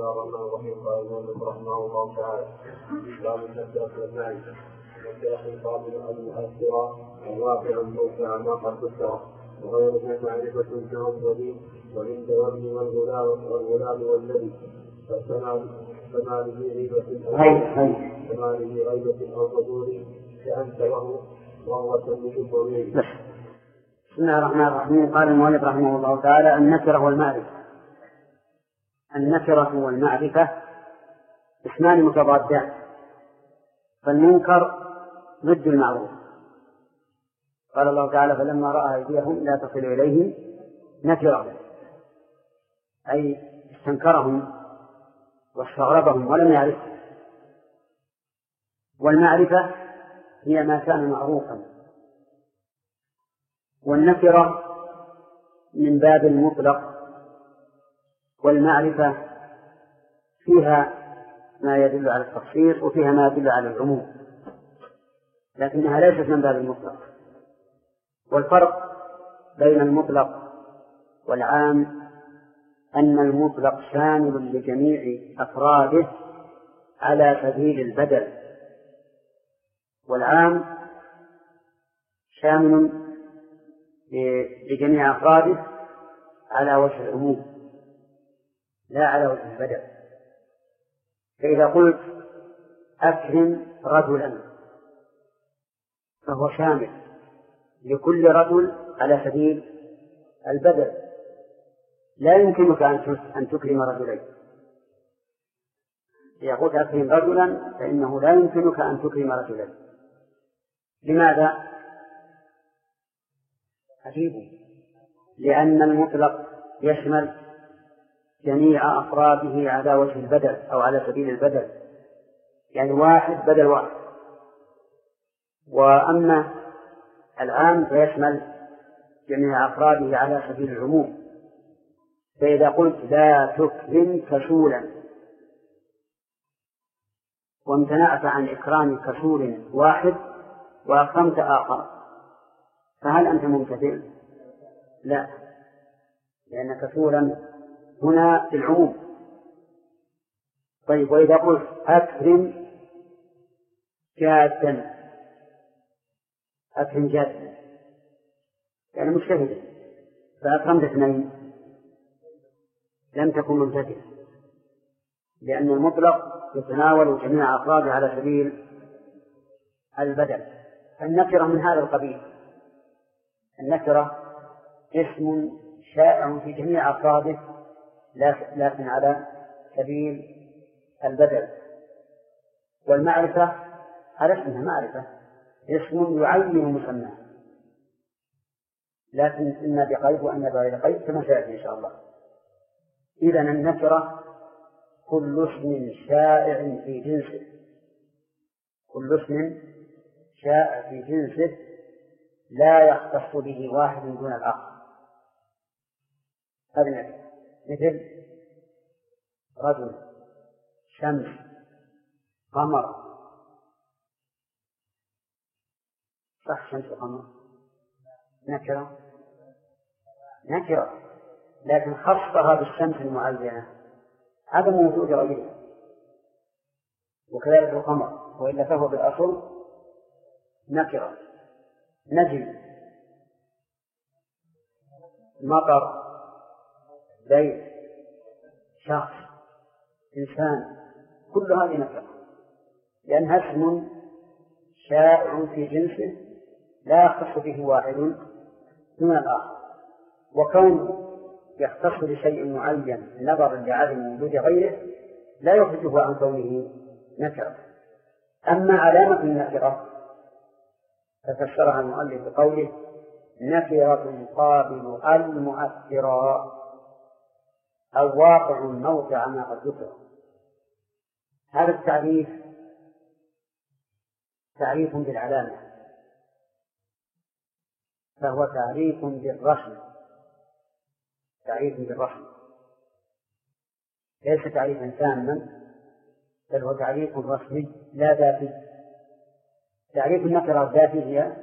الله الرحمن الرحيم قال المؤلف رحمه الله تعالى باب النكرة والمعرفة. النكرة قابل أن يؤثر الواقع موقع ما قد ذكر، وغيرها معرفة كالولي وعند الولي والغلام والنبي، فما له غيبة أو حضور كأنت وهو تملك الضمير. بسم الله الرحمن الرحيم. قال المؤلف رحمه الله تعالى النكرة والمعرفة. النكرة والمعرفة اسمان متضادان، فالمنكر ضد المعروف. قال الله تعالى فلما رأى أيديهم لا تصل إليهم نكرهم، أي استنكرهم واستغربهم ولم يعرفهم. والمعرفة هي ما كان معروفا، والنكرة من باب المطلق، والمعرفة فيها ما يدل على التخصيص وفيها ما يدل على العموم، لكنها ليست من باب المطلق. والفرق بين المطلق والعام أن المطلق شامل لجميع أفراده على سبيل البدل، والعام شامل لجميع أفراده على وجه العموم لا على وجه البدل. فإذا قلت أكرم رجلا فهو شامل لكل رجل على سبيل البدل، لا يمكنك أن تكرم رجلين. إذا قلت أكرم رجلا فإنه لا يمكنك أن تكرم رجلين. لماذا؟ عجيب، لأن المطلق يشمل جميع أفراده على وجه البدل أو على سبيل البدل، يعني واحد بدل واحد. وأما العام فيشمل جميع أفراده على سبيل العموم. فإذا قلت لا تكرم كسولا وامتنعت عن إكرام كسول واحد وأكرمت آخر، فهل أنت ممتثل؟ لا، لأن كسولا هنا العموم. طيب، وإذا قلت أكرم جادا، أكرم جادا يعني مجتهدا، فأكرمت اثنين لم تكن ممتثل، لأن المطلق يتناول جميع أفراده على سبيل البدل. النكرة من هذا القبيل، النكرة اسم شائع في جميع أفراده لكن على سبيل البدل. والمعرفة على اسمها معرفة، اسم يعين مسماه، لكن إما بقيد وإما بغير قيد كما سيأتي إن شاء الله. إذن النكرة كل اسم شائع في جنسه، كل اسم شائع في جنسه لا يختص به واحد دون الآخر. هذا مثل رجل، شمس، قمر. صح، شمس وقمر نكرة، لكن خصها بالشمس المعينة عدم وجود غيرها، وكذلك القمر، وإلا فهو بالأصل نكرة. نجم، مطر، بيت، شخص، إنسان، كل هذه نكرة، لأنها اسم شائع في جنسه لا يختص به واحد دون الآخر. وكون يختص بشيء معين نظرا لعدم وجود غيره لا يخرجه عن كونه نكرة. أما علامة النكرة ففسرها المؤلف بقوله نكرة قابل المؤثرة أو واقع موقع ما قد ذكر. هذا التعريف تعريف بالعلامة، فهو تعريف بالرسم، ليس تعريفا تاما، بل هو تعريف رسمي لا ذاتي. تعريف النكرة الذاتية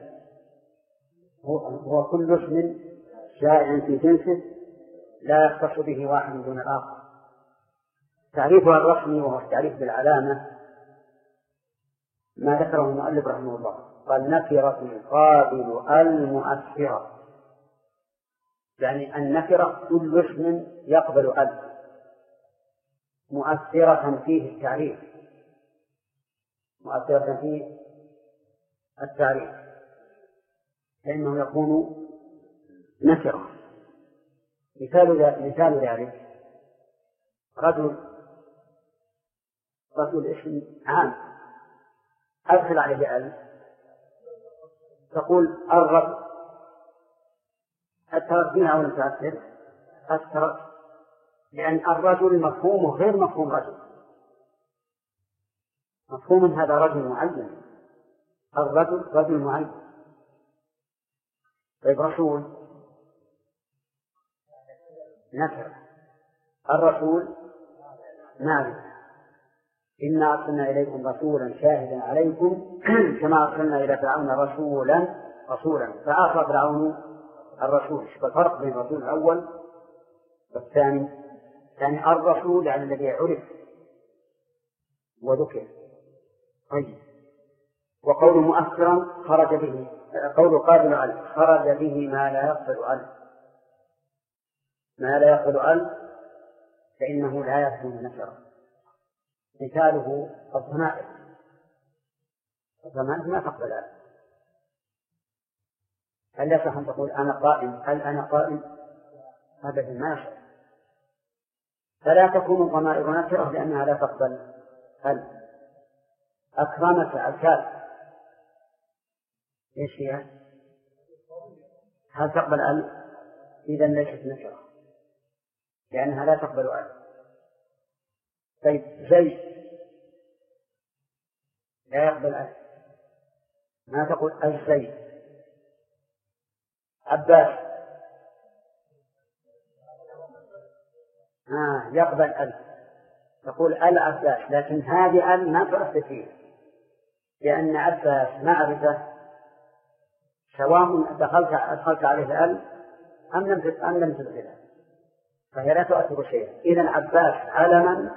هو كل اسم شائع في جنسه لا يختص به واحد دون الآخر. تعريفها الرسمي وهو التعريف بالعلامة ما ذكره المؤلف رحمه الله، قال نكرة قابل المؤثرة، يعني النكرة كل اسم يقبل مؤثرة فيه التعريف، مؤثرة فيه التعريف، فإنه يكون نكرة. مثال ذلك رجل اسم عام أدخل عليه ألف تقول الرجل، أثرت بها أو لم تأثر؟ أثرت، لأن الرجل مفهومه غير مفهوم رجل، مفهوم هذا رجل معين، الرجل رجل معين. طيب رسول نكرة، الرسول معرفة. إنا أرسلنا إليكم رسولا شاهدا عليكم كما أرسلنا إلى فرعون رسولا فعصى فرعون الرسول. فالفرق بين الرسول الأول والثاني، يعني الرسول يعني الذي عرف وذكر. طيب وقول مؤثرا خرج به، قول قابل عنه خرج به ما لا يقبل عنه، ما لا يقبل عنه فإنه لا يكون نكرة. مثاله الضمائر ما تقبل عنه. هل يصح أن تقول أنا قائم؟ هل أنا قائم؟ أبدا ما يصح. فلا تكون الضمائر نكرة لأنها لا تقبل هل. أكرمك الكاف إيش هي؟ هل تقبل ال؟ إذا ليست نكرة لأنها لا تقبل ال. طيب زيد لا يقبل ال، ما تقول الزيد. عباس يقبل ال، تقول العباس، لكن هذه ال ما تؤثر فيه، لأن عباس معرفة سواء أدخلت عليه ال أم لم تدخلها، فهي لا تؤثر شيئا. إذن عباس علما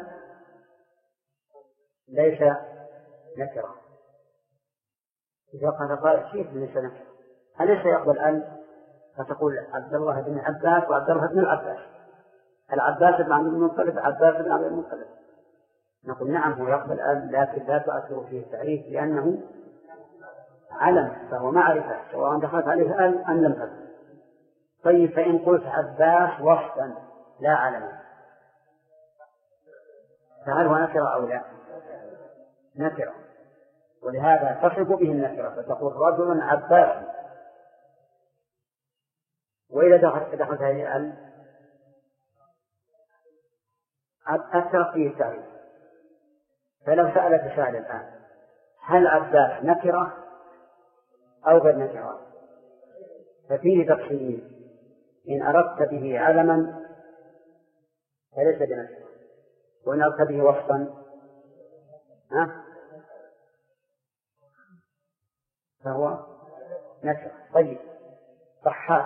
ليس نكرة. إذا قال شيء ليس نكرة أليس يقبل ال؟ فتقول عبد الله بن عباس وعبد الله بن العباس، العباس بن عبد المطلب عباس بن عبد المطلب، نقول نعم هو يقبل ال، لكن لا تؤثر فيه التعريف لأنه علم فهو معرفة سواء دخلت عليه ال أم لم تدخل. طيب فإن قلت عباس وصفا لا علما فهل هو نكرة أو لا؟ نكرة، ولهذا تصف به النكرة فتقول رجل عباس. وإذا دخلت عليه ال أثر فيه التعريف. فلو سألت سائل الآن هل عباس نكرة أو غير نكرة؟ ففيه تقسيم، إن أردت به علما فليس بنكرة، وإن أردت به وصفا فهو نكرة. طيب ضحاك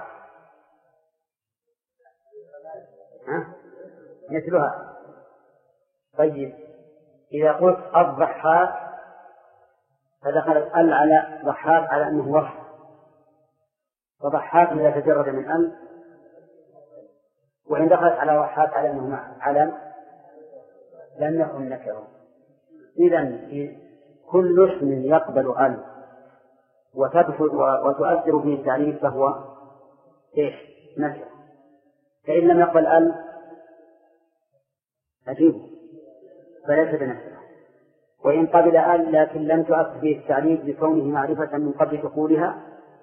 مثلها. طيب إذا قلت الضحاك فدخلت ال على ضحاك على أنه وصف، فضحاك إذا تجرد من ال، وإن دخلت على ضحاك على أنه علم لم يكن نكرة. إذن كل اسم يقبل ال وتؤثر به التعريف فهو إيش؟ نكرة. فإن لم يقبل ال أجيبه فليس بنكرة، وإن قبل ال لكن لم تؤثر به التعريف لكونه معرفة من قبل دخولها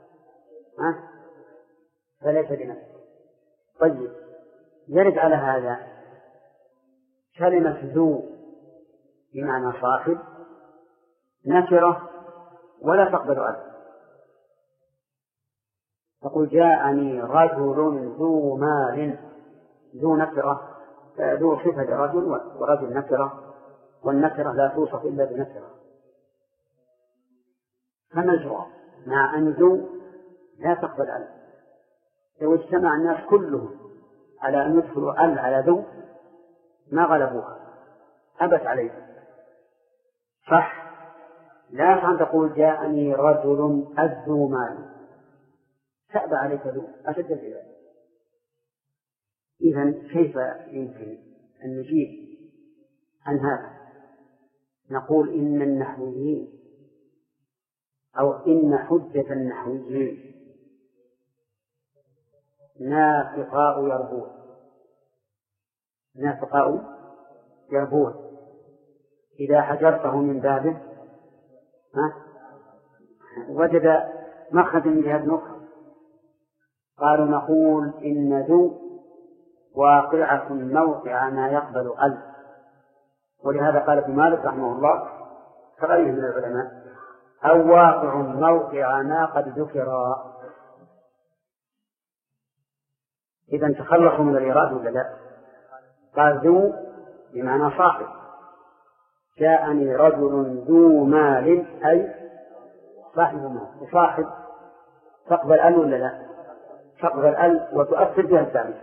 فليس بنكرة. طيب يرد على هذا كلمة ذو بمعنى صاحب نكرة ولا تقبل ال. تقول جاءني رجل ذو مال، ذو نكرة، ذو صفة رجل ورجل نكرة، والنكرة لا توصف إلا بنكرة. فما الجواب؟ مع أن ذو لا تقبل ال. لو اجتمع الناس كلهم على أن يدخلوا ال على ذو ما غلبوها، أبت عليه. صح؟ لا أن تقول جاءني رجل أذو مال، تأبى عليك ذو أشد العباد. إذن كيف يمكن أن نجيب عن هذا؟ نقول إن النحويين أو إن حجة النحويين نافقاء يربون إذا حجرته من بابه وجد مخرجا من جهة أخرى. قالوا نقول إن ذو واقعة موقع ما يقبل ألف، ولهذا قال ابن مالك رحمه الله كغيره من العلماء أو واقع موقع ما قد ذكر. إذا تخلصوا من الإرادة ولا لا؟ قال ذو بمعنى صاحب، جاءني رجل ذو مال أي صاحب مال، وصاحب تقبل أل ولا لا؟ تقبل أل وتؤثر بها الثاني،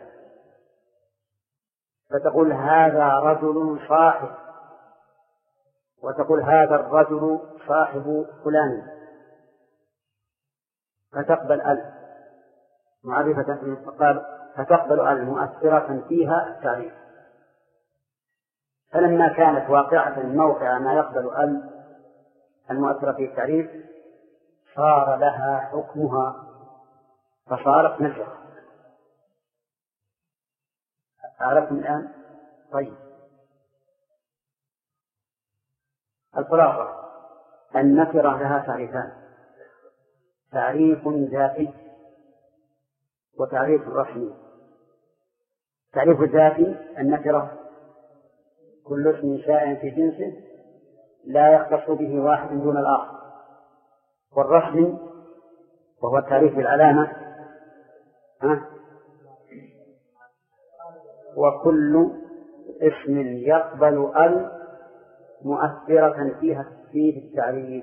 فتقول هذا رجل صاحب، وتقول هذا الرجل صاحب فلان، فتقبل أل معرفة، فتقبل أل مؤثرة فيها التعريف. فلما كانت واقعة موقع ما يقبل أل المؤثرة في التعريف صار لها حكمها فصارت نكرة. أعرفتم الآن؟ طيب، الخلاصة النكرة لها تعريفان: تعريف ذاتي وتعريف رسمي. تعريف الذاتي النكرة كل اسم شائع في جنسه لا يختص به واحد دون الآخر. والرسمي وهو التعريف بالعلامة وكل اسم يقبل ال مؤثرة فيها في التعريف.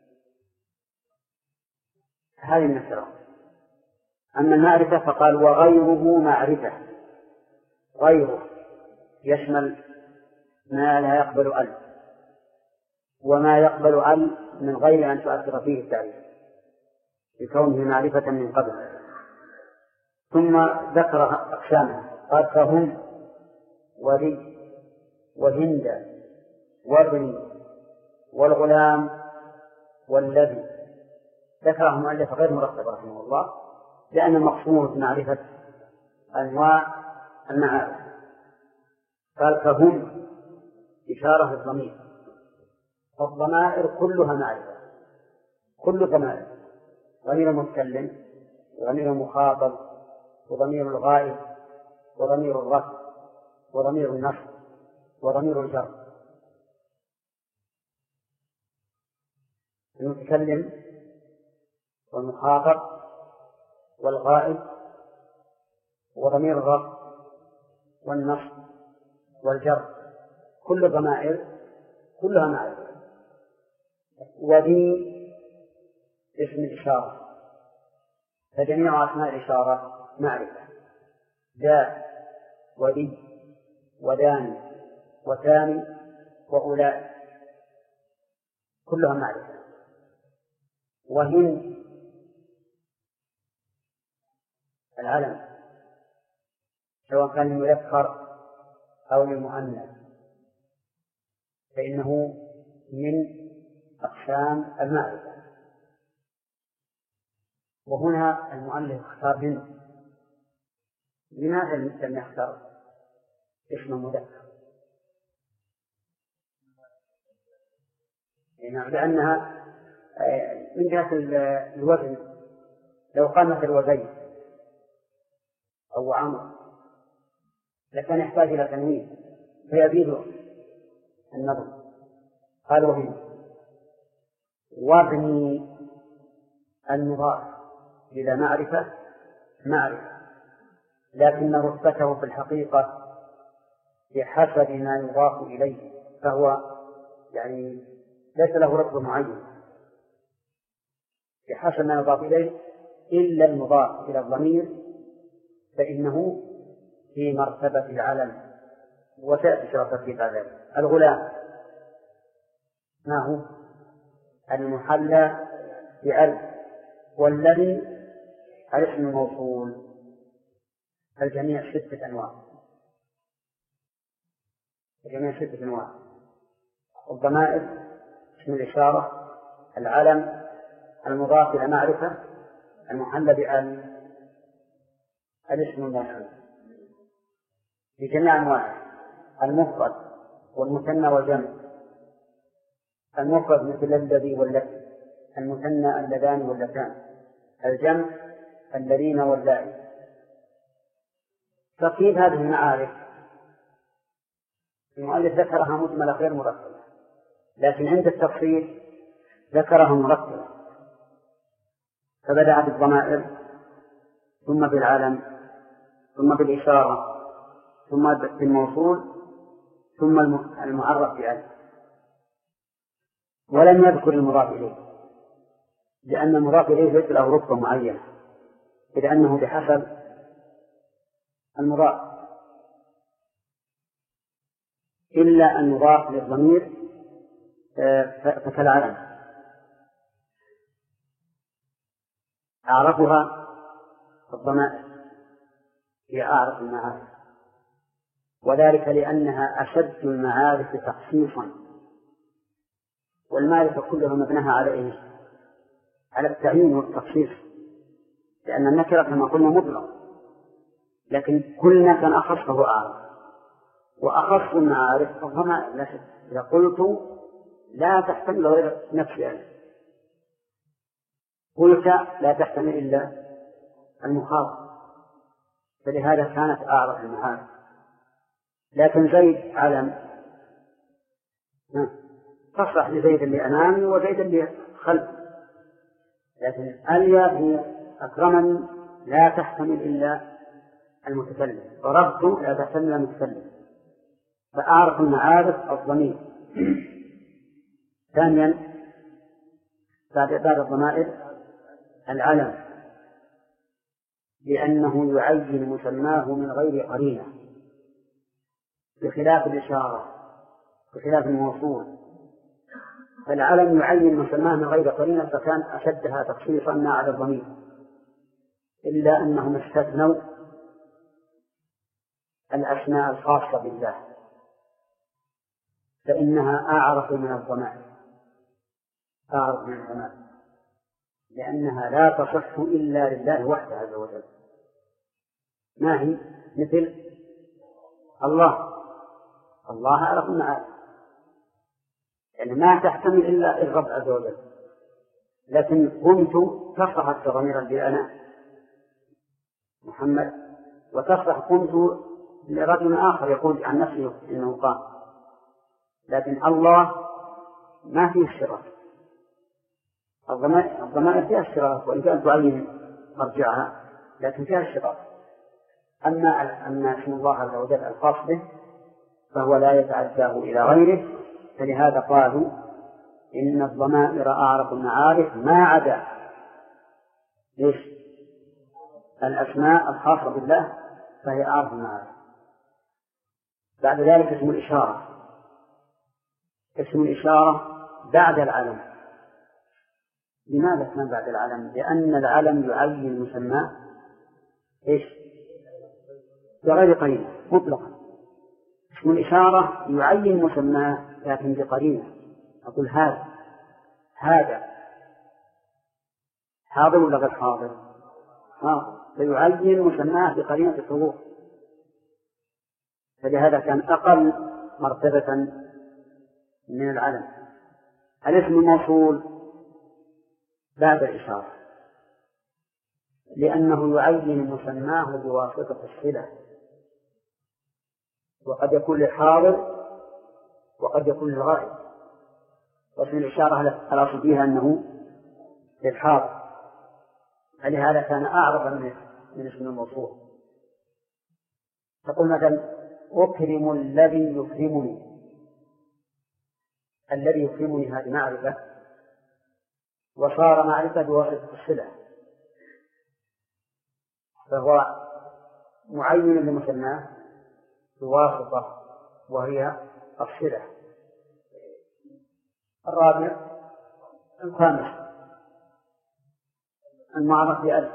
هذه النكرة. أما المعرفة فقال وغيره معرفة، غيره يشمل ما لا يقبل ال وما يقبل ال من غير أن تؤثر فيه التعريف بكونه معرفة من قبل. ثم ذكر أقسامها، قال فهم ولي وهند وابني والغلام والذي. ذكره المؤلف غير مرتب رحمه الله لأن المقصود معرفة أنواع المعارف. قال فهم إشارة الضمير، الضمائر كلها معرفة، كل ضمائر، ضمير المتكلم وضمير المخاطب وضمير الغائب وضمير الرفع وضمير النصب وضمير الجر. المتكلم والمخاطب والغائب وضمير الرفع والنصب والجر كل ضمائر كلها معرفة. وذي اسم إشارة، فجميع أسماء الإشارة معرفة، ذا وذي ودان وثاني وأولئك كلها معرفة. وهن العلم سواء كان للمذكر أو للمؤنث فإنه من أقسام المعرفة. وهنا المؤلف اختار هند. لماذا لم يختار اسم مذكر؟ لأنها من جهة الوزن لو قال مثل وزيد أو عمرو لكان يحتاج إلى تنوين فيزيد النظر. قال وهند. وابني المضاف إلى معرفة لكن رتبته في الحقيقة بحسب ما يضاف إليه، فهو يعني ليس له رتبة معينة بحسب ما يضاف إليه إلا المضاف إلى الضمير فإنه في مرتبة العلم وتأتي شرطة في بعد ذلك. الغلام ما هو؟ المحلى بألف. والذي الاسم الموصول. الجميع 6 أنواع. الجميع 6 أنواع. الضمائر، اسم الإشارة، العلم، المضاف إلى معرفة، المحلى بألف، الاسم الموصول بجميع أنواعه. المفرد والمثنى والجمع. المفرد مثل الذي والتي، المثنى اللذان واللتان، الجمع الذين واللائي. ترتيب هذه المعارف المؤلف ذكرها مجملة غير مرتبة، لكن عند التفصيل ذكرها مرتبة، فبدأ بالضمائر ثم بالعلم ثم بالإشارة ثم بالموصول ثم المعرف بألف، ولم يذكر المضاف إليه، لأن المضاف إليه ليس له رتبة معينة، إذ أنه بحسب المضاف، إلا أن يضاف للضمير فكالعلم أعرفها الضمائر هي أعرف المعارف، وذلك لأنها أشد المعارف تخصيصا، والمعرفة كلها مبناها على إيه؟ على التعيين والتخصيص، لأن النكرة كما قلنا مطلق، لكن كل ما كان أخص فهو أعرف، وأخص المعارف الضمائر لا شك. إذا قلت لا تحتمل غير نفسي، قلت لا تحتمل إلا المخاطب، فلهذا كانت أعرف المعارف. لكن زيد علم تصلح لزيد اللي أمامي وزيد اللي خلفي، لكن اليا أكرمني لا تحتمل إلا المتكلم، ضربت لا تحتمل إلا المتكلم، فأعرف المعارف الضمير. ثانيا بعد الضمائر العلم، لأنه يعين مسماه من غير قرينة، بخلاف الإشارة بخلاف الموصول، فالعلم يعين مسماه من غير قرينة، فكان أشدها تخصيصا ما على الضمير، إلا أنهم استثنوا الأسماء الخاصة بالله، فإنها أعرف من الضمائر، أعرف من الضمائر، لأنها لا تصح إلا لله وحده عز وجل. ما هي؟ مثل الله أعرف المعارف، يعني ما تحتمل إلا الرب عز وجل، لكن قمت تصلح ضميرا لأنا محمد، وتصلح قمت لرجل آخر يقول عن نفسه إنه قام، لكن الله ما فيه اشتراك. الضمائر فيها اشتراك وإن كانت تعين مرجعها، لكن فيها اشتراك. أما اسم الله عز وجل الخاص به فهو لا يتعداه إلى غيره، فلهذا قالوا إن الضمائر أعرف المعارف ما عدا الأسماء الخاصة بالله فهي أعرف المعارف. بعد ذلك اسم الإشارة. اسم الإشارة بعد العلم. لماذا كان بعد العلم؟ لأن العلم يعين مسماه بغير قرينة مطلقا. اسم الإشارة يعين مسماه لكن بقرينة، أقول هذا حاضر ولا غير حاضر؟ فيعين مسماه بقرينة الحضور، فلهذا كان أقل مرتبة من العلم. الاسم الموصول بعد الإشارة، لأنه يعين مسماه بواسطة الصلة، وقد يكون للحاضر وقد يكون للغائب، واسم الإشارة الأصل فيها أنه للحاضر، فلهذا كان أعرض من اسم الموصول. تقول مثلا أكرم الذي يكرمني، الذي يكرمني هذه معرفة، وصار معرفة بواسطة الصلة، فهو معين لمسماه بواسطة وهي الصلة. الرابع الخامس المعرف بأل.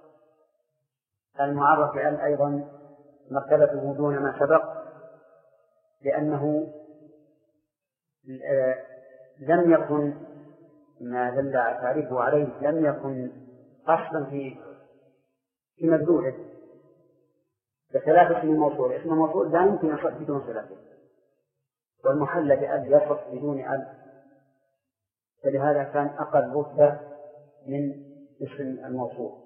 المعرف بأل أيضا مرتبته دون ما سبق، لأنه لم يكن ما دل تعريفه عليه لم يكن أصلا في مدلوله، بخلاف اسم الموصول. اسم الموصول لا يمكن يصح بدون صلته، والمحل بأل يصح بدون أل، فلهذا كان أقل رتبة من اسم الموصول.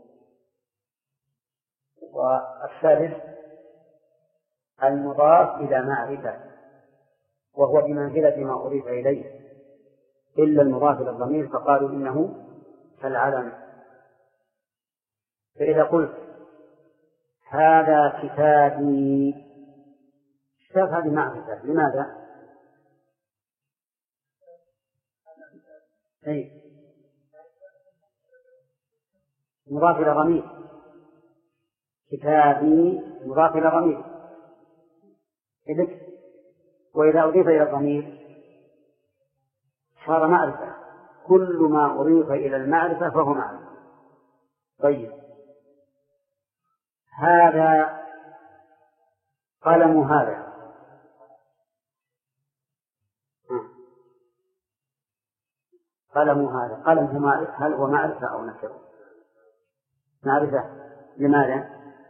والثالث المضاف إلى معرفة، وهو بمنزلة ما أضيف إليه إلا المضاف إلى الضمير، فقالوا إنه كالعلم. فإذا قلت هذا كتابي، كتاب هذه معرفة. لماذا؟ مضاف إلى ضمير، كتابي مضاف إلى ضمير، وإذا أضيف إلى الضمير صار معرفة. كل ما أضيف إلى المعرفة فهو معرفة. طيب، هذا قلم، هذا قلم، هذا قلم، هل هو معرفة أو نكرة؟ معرفة. لماذا؟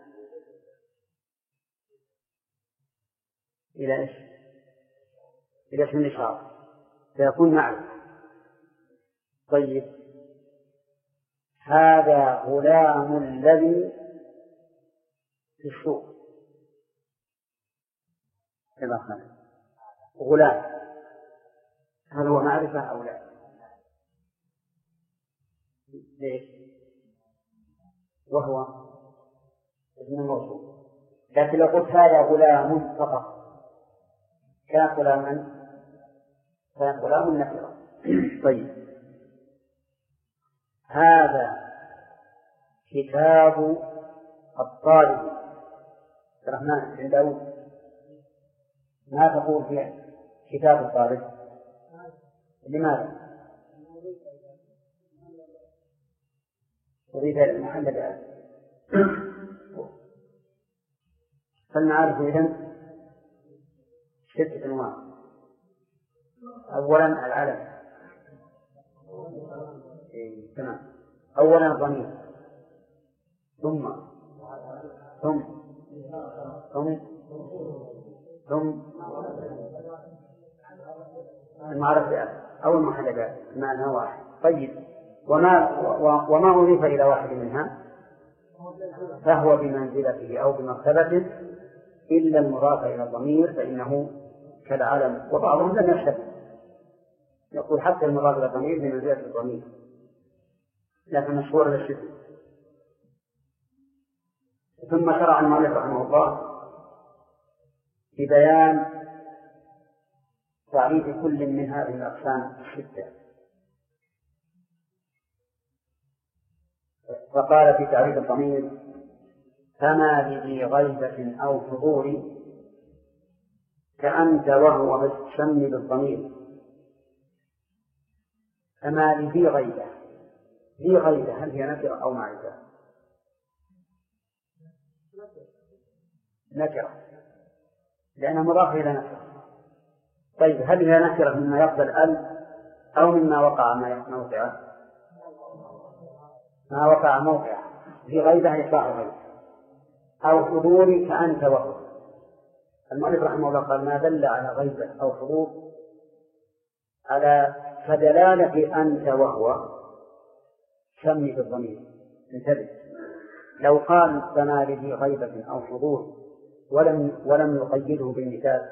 إلى إيش؟ إلى اسم الإشارة فيكون معرفة. طيب، هذا غلام الذي في السوق. غلام، هل هو معرفة أو لا؟ ليش؟ وهو اسم الموصول. لكن لو قلت هذا غلام فقط كان غلام نكرة. طيب، هذا كتاب الطالب الرحمن بن داود. ما تقول في كتاب الطالب؟ لماذا؟ أريد المحل بأل. فلنعرف إذن 6 أنواع. أولا العلم، تمام. أولا الضمير، ثم المعرفة بأل أو المحل بأل، معنى واحد. طيب، وما أضيف إلى واحد منها فهو بمنزلته أو بمرتبته إلا المضاف إلى الضمير فإنه كالعلم. وبعضهم لم يشتبه، يقول حتى المضاف إلى الضمير بمنزلة الضمير، لكن مشهور للشبه. ثم شرع المؤلف رحمه الله في بيان تعريف كل من هذه الأقسام 6. فقال في تعريف الضمير: فما لذي غيبة أو حضور كأنت وهو بالشم بالضمير. فما لذي غيبة. ذي غيبة هل هي نكرة أو معرفة؟ نكرة، لأنها مضافة إلى نكرة. طيب، هل هي نكرة مما يقبل ال أو مما وقع موقعه؟ ما وقع موقعه. ذي غيبة يطلع غيبة أو حضور كأنت وهو. المؤلف رحمه الله قال: ما دل على غيبة أو حضور على فدلالة أنت وهو سمي بالضمير. انتبه، لو قال فما لذي غيبة أو حضور ولم يقيده بالمثال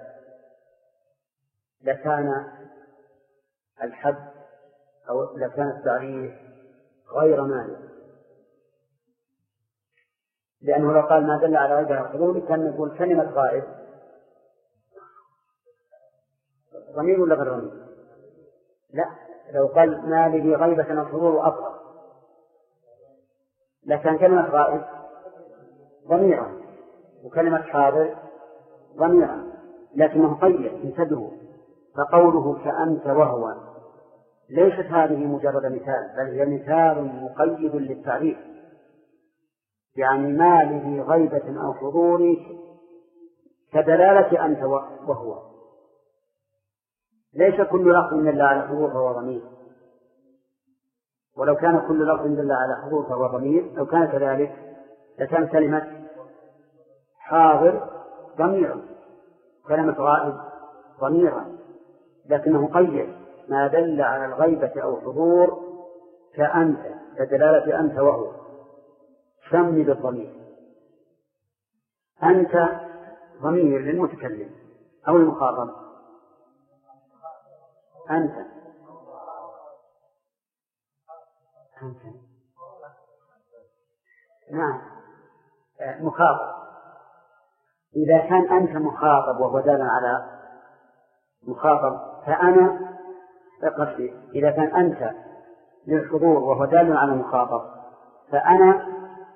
لكان الحد أو لكان التعريف غير مانع، لأنه لو قال ما دل على غيبة أو حضور كان يقول كلمة غائب ضمير ولا غير ضمير؟ لا، لو قال ما لذي غيبة أو حضور أفضل لكان كلمة غائب ضميرا وكلمة حاضر ضميرا، لكنه قيد، انتبهوا. فقوله كأنت وهو ليست هذه مجرد مثال، بل هي مثال مقيد للتعريف، يعني ما لذي غيبة أو حضور كدلالة أنت وهو. ليس كل لفظ دل على حضور فهو ضمير، ولو كان كل لفظ دل على حضور فهو ضمير لو كان كذلك لكان كلمة حاضر ضميرا، كلمة غائب ضميرا، لكنه قيد ما دل على الغيبة أو حضور كأنت كدلالة أنت وهو، سمي بالضمير. أنت ضمير للمتكلم أو المخاطب؟ أنت نعم مخاطب. إذا كان أنت مخاطب وهو دال على مخاطب فأنا قصدي إذا كان أنت للحضور وهو دال على مخاطب فأنا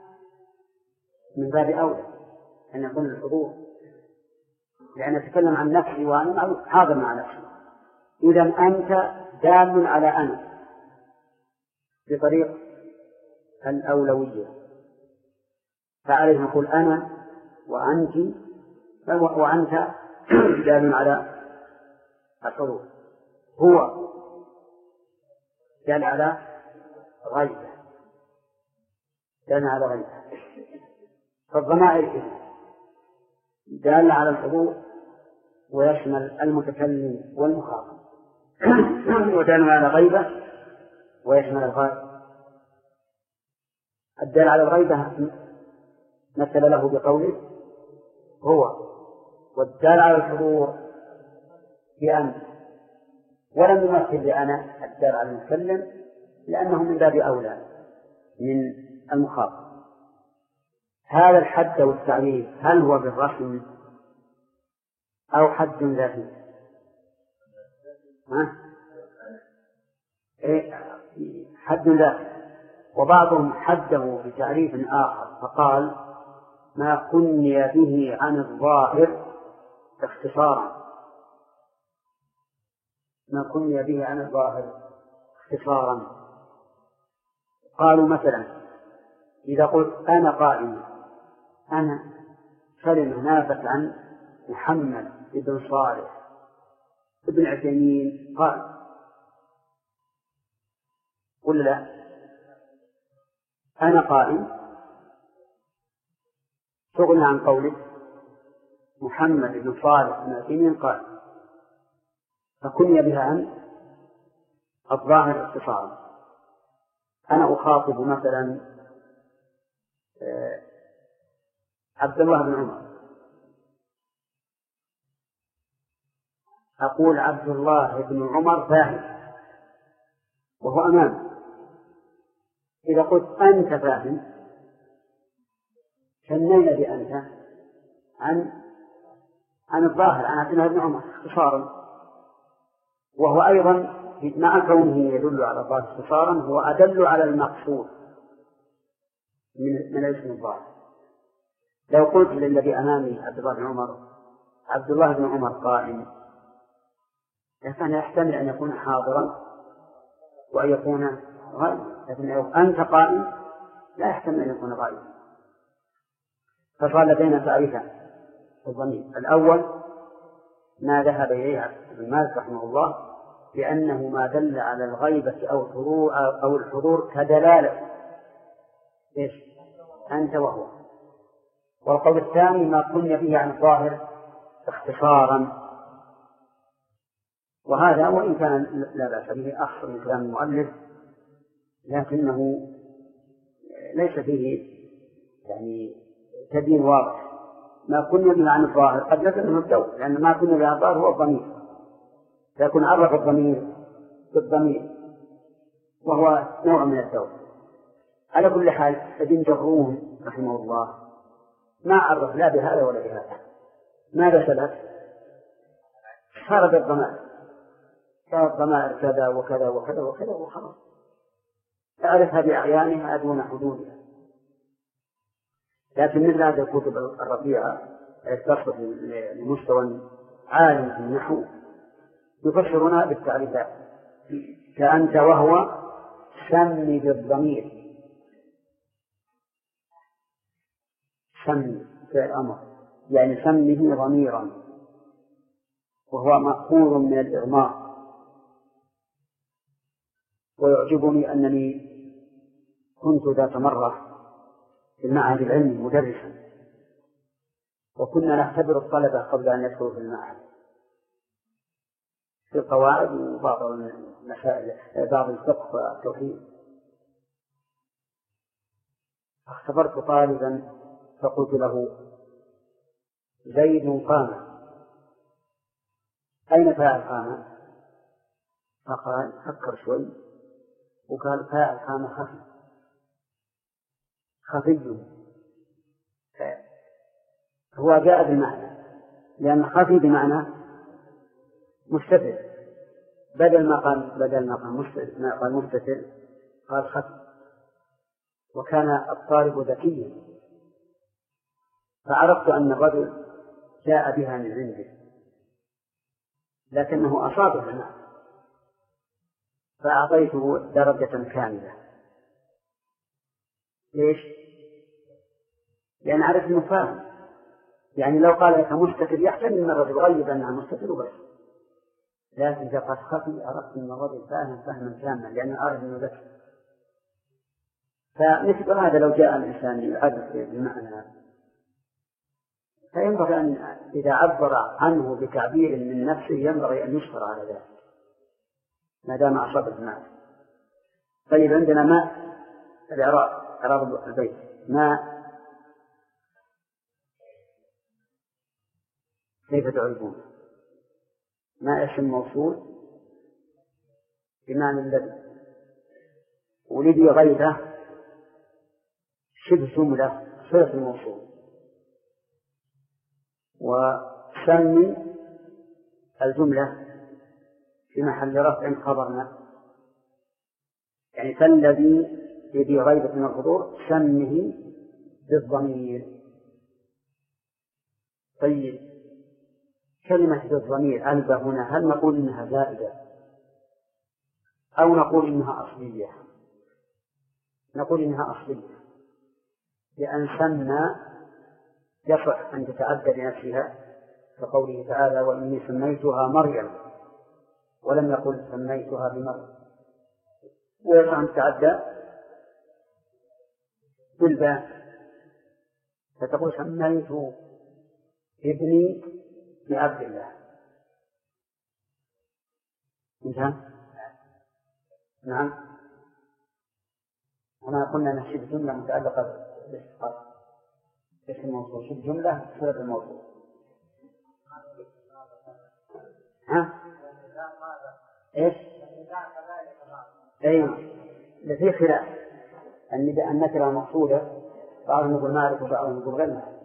من باب أولى أن يكون الحضور، لأن أتكلم عن نفسي وأنا حاضر مع نفسي. إذا أنت دال على أنا بطريق الأولوية، فعليه نقول أنا وأنت وأنت دال على الحضور، هو دال على غيبة، دال على غيبة. فالضمائر دال على الحضور ويشمل المتكلم والمخاطب، ودال على غيبة ويشمل الغائب. الدال على الغيبة مثل له بقوله هو، والدال على الحضور بأنت، ولم يمثل لأنا الدال على المتكلم لأنه من باب أولى من المخاطب. هذا الحد والتعريف هل هو بالرسم أو حد ذاتي؟ حد ذاتي. وبعضهم حده بتعريف آخر فقال ما كني به عن الظاهر اختصارا، ما كني به عن الظاهر اختصارا. قالوا مثلا إذا قلت أنا قائم، أنا كلمة نابت عن محمد بن صالح ابن عثيمين قائم، قل لا، أنا قائم تغنى عن قولك محمد بن صالح بن عثيمين قائم، فكني بها عن الظاهر اختصارا. أنا أخاطب مثلا عبد الله بن عمر، أقول عبد الله بن عمر فاهم وهو أمامي. إذا قلت أنت فاهم كنينا بأنت عن الظاهر عن عبد الله بن عمر اختصارا، وهو أيضا مع كونه يدل على الظاهر اختصارا هو أدل على المقصود من اسم الظاهر. لو قلت للذي أمامي عبد الله بن عمر عبد الله بن عمر قائم كان يحتمل أن يكون حاضرا وأن يكون غائبا، لكن لو أنت قائم لا يحتمل أن يكون غائبا. فصار لدينا تعريفان الضمير. الأول ما ذهب إليه ابن مالك رحمه الله بأنه ما دل على الغيبة أو الحضور كدلالة إيش أنت وهو. والقول الثاني ما كنا به عن الظاهر اختصارا، وهذا وإن كان لا بأس به أخصر من كلام المؤلف لكنه ليس فيه يعني تبيين واضح. ما كنا به عن الظاهر قد يكون منه الدور، لأن ما كنا به عن الظاهر هو الضمير، فيكون عرف الضمير بالضمير وهو نوع من الدور. على كل حال ابن جروم رحمه الله ما عرف لا بهذا ولا بهذا. ماذا سبب؟ خرج الضمائر، كانت الضمائر كذا وكذا وكذا وكذا وخلاص، تعرفها بأعيانها دون حدودها. لكن مثل هذه الكتب الرفيعة تصل لمستوى عالم في النحو يفسرنا بالتعريفات، كأنت وهو سمي بالضمير، سمي فعل أمر يعني سمه ضميرا، وهو مأخوذ من الإغماء. ويعجبني أنني كنت ذات مرة في المعهد العلمي مدرسا، وكنا نختبر الطلبة قبل أن يدخلوا في المعهد في القواعد وبعض المسائل، بعض الفقه والتوحيد. اختبرت طالبا فقلت له: زيد قام، أين فاعل قام؟ فقال فكر شوي وقال فاعل قام خفي. هو جاء بالمعنى، لأن خفي بمعنى مستتر، بدل ما قال مستتر قال خفي. وكان الطالب ذكيا، فعرفت أن الرجل جاء بها من عنده، لكنه أصاب بالمعنى، فأعطيته درجة كاملة. ليش؟ لأن عرف أنه فاهم. يعني لو قال لك مستتر يحتمل أن الرجل غيب أنها مستتر وبس، لكن إذا قال خفي عرفت أن الرجل فاهم فهما تاما، لأن أعرف أنه ذكي. فمثل هذا لو جاء الإنسان يعرف بمعنى، فينبغي أن إذا عبر عنه بتعبير من نفسه ينبغي أن يشكر على ذلك ما دام أصاب المعنى. طيب عندنا ماء، إعراب البيت ماء، كيف تعرفون؟ ماء اسم موصول بمعنى الذي، ولدي غيره شبه جملة صيغة الموصول، وسمي الجملة في محل رفع خبرنا، يعني فالذي يدي غيبة من الحضور سمه بالضمير. طيب كلمة بالضمير ألبى هنا، هل نقول إنها زائدة أو نقول إنها أصلية؟ نقول إنها أصلية، لأن سمى يصح أن تتعدى لنفسها، كقوله تعالى: وإني سميتها مريم، ولم يقل سميتها بمريم. ويصح أن تتعدى بالباء، فتقول سميت ابني بعبد الله. انتهى؟ نعم. وما قلنا نحسب جملة متعلقة بالاستقرار اسم الموصول، شوف جملة صلة الموصول. ها؟ ايش؟ اي لفي خلاف النكرة المقصودة، بعضهم يقول معرفة وبعضهم يقول غير معرفة.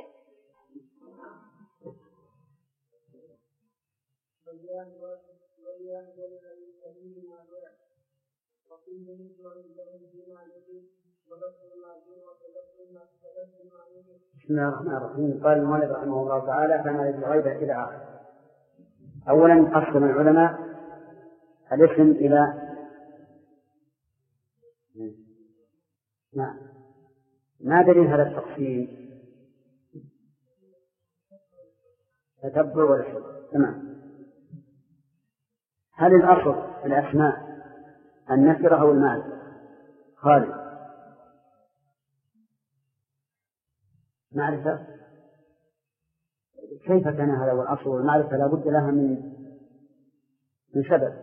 بسم الله الرحمن الرحيم. قال المؤلف رحمه الله تعالى: فما الغيبة إلى آخره. أولا قسم العلماء الاسم إلى ما دليل هذا التقسيم؟ تتبع ولا شبه؟ تمام. هل الأصل في الأسماء النكرة أو المعرفة؟ خالد. معرفة. كيف كان هذا هو الأصل؟ والمعرفة لا بد لها من سبب.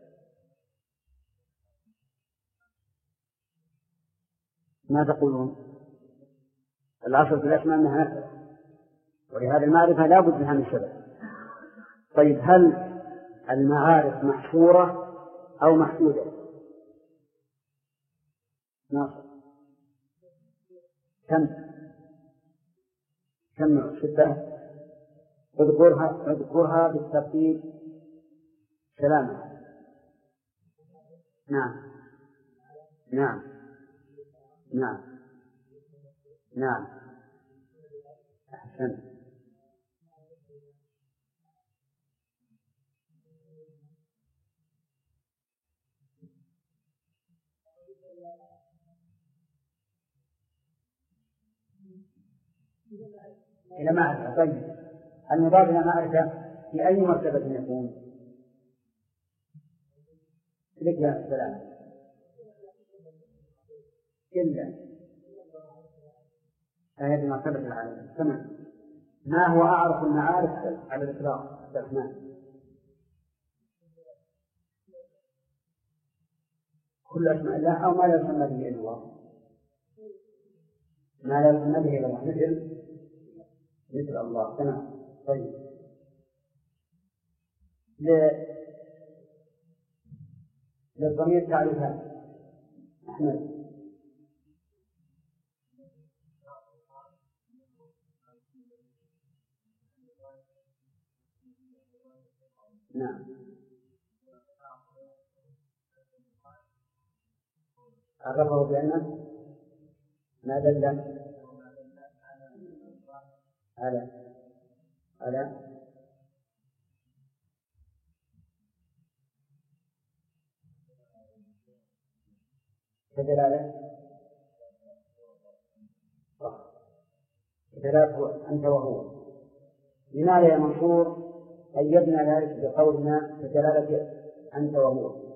ما تقولون؟ الأصل في الأسماء أنها نكرة، ولهذا المعرفة لا بد لها من سبب. طيب هل المعارف محصورة أو محدودة؟ ناصر كم 6. اذكرها بالترتيب سلامة. نعم نعم نعم نعم. أحسن. إلى معرفة. طيب المضاف إلى معرفة في أي مرتبة يكون؟ لك يا السلام إلا هذه مرتبة العالم. تمام. ما هو أعرف المعارف على الإطلاق عبد الرحمن؟ كل أسماء الله أو ما لا يسمى به إلا الله، ما لا يسمى به إلا الله مثل الله. تمام. طيب للضمير تعريفان أحمد. نعم. عرفه بأنه ما دل على كدلالة كدلالة أنت وهو. لماذا يا منصور أيدنا ذلك بقولنا كدلالة أنت وهو؟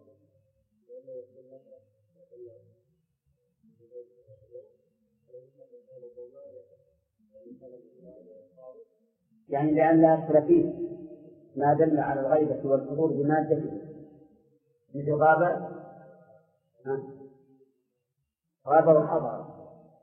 يعني لأن لا يدخل فيه ما دل على الغيبة والحضور بمادته مثل غابة والحضر.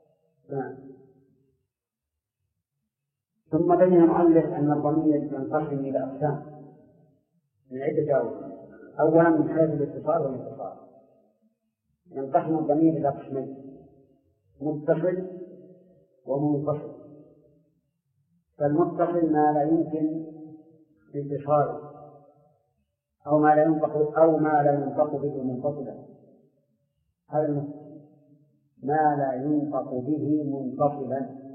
ثم بين المؤلف أن الضمير ينقسم إلى أقسام من عدة أوجه. أولا من حيث الاتصال والانفصال ينقسم الضمير إلى قسمين: متصل ومنفصل. فالمتصل ما لا يمكن اتصاله أو ما لا ينطق به منفصلا، هذا المتصل. ما لا ينطق به منفصلا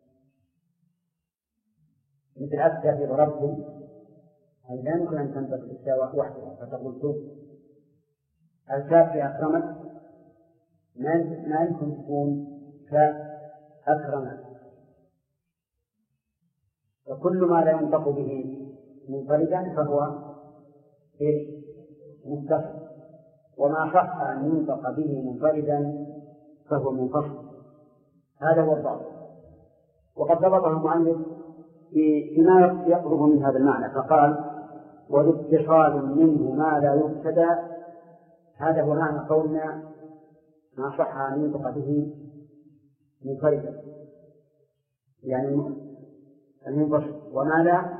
مثل أكثر في ضربتم، هل لا يمكن أن تنطق بالتاء وحدها فتقول توب. الكاف في أكرمت ما يمكن تكون كأكرمت. وكل ما لا ينطق به منفردا فهو متصل، وما صح أن ينطق به منفردا فهو منفصل. هذا هو الضابط، وقد ضبطه المؤلف بما يقرب من هذا المعنى فقال: والاتصال منه ما لا يبتدى. هذا هو معنى قولنا ما صح أن ينطق به منفردا يعني المنفصل، وما لا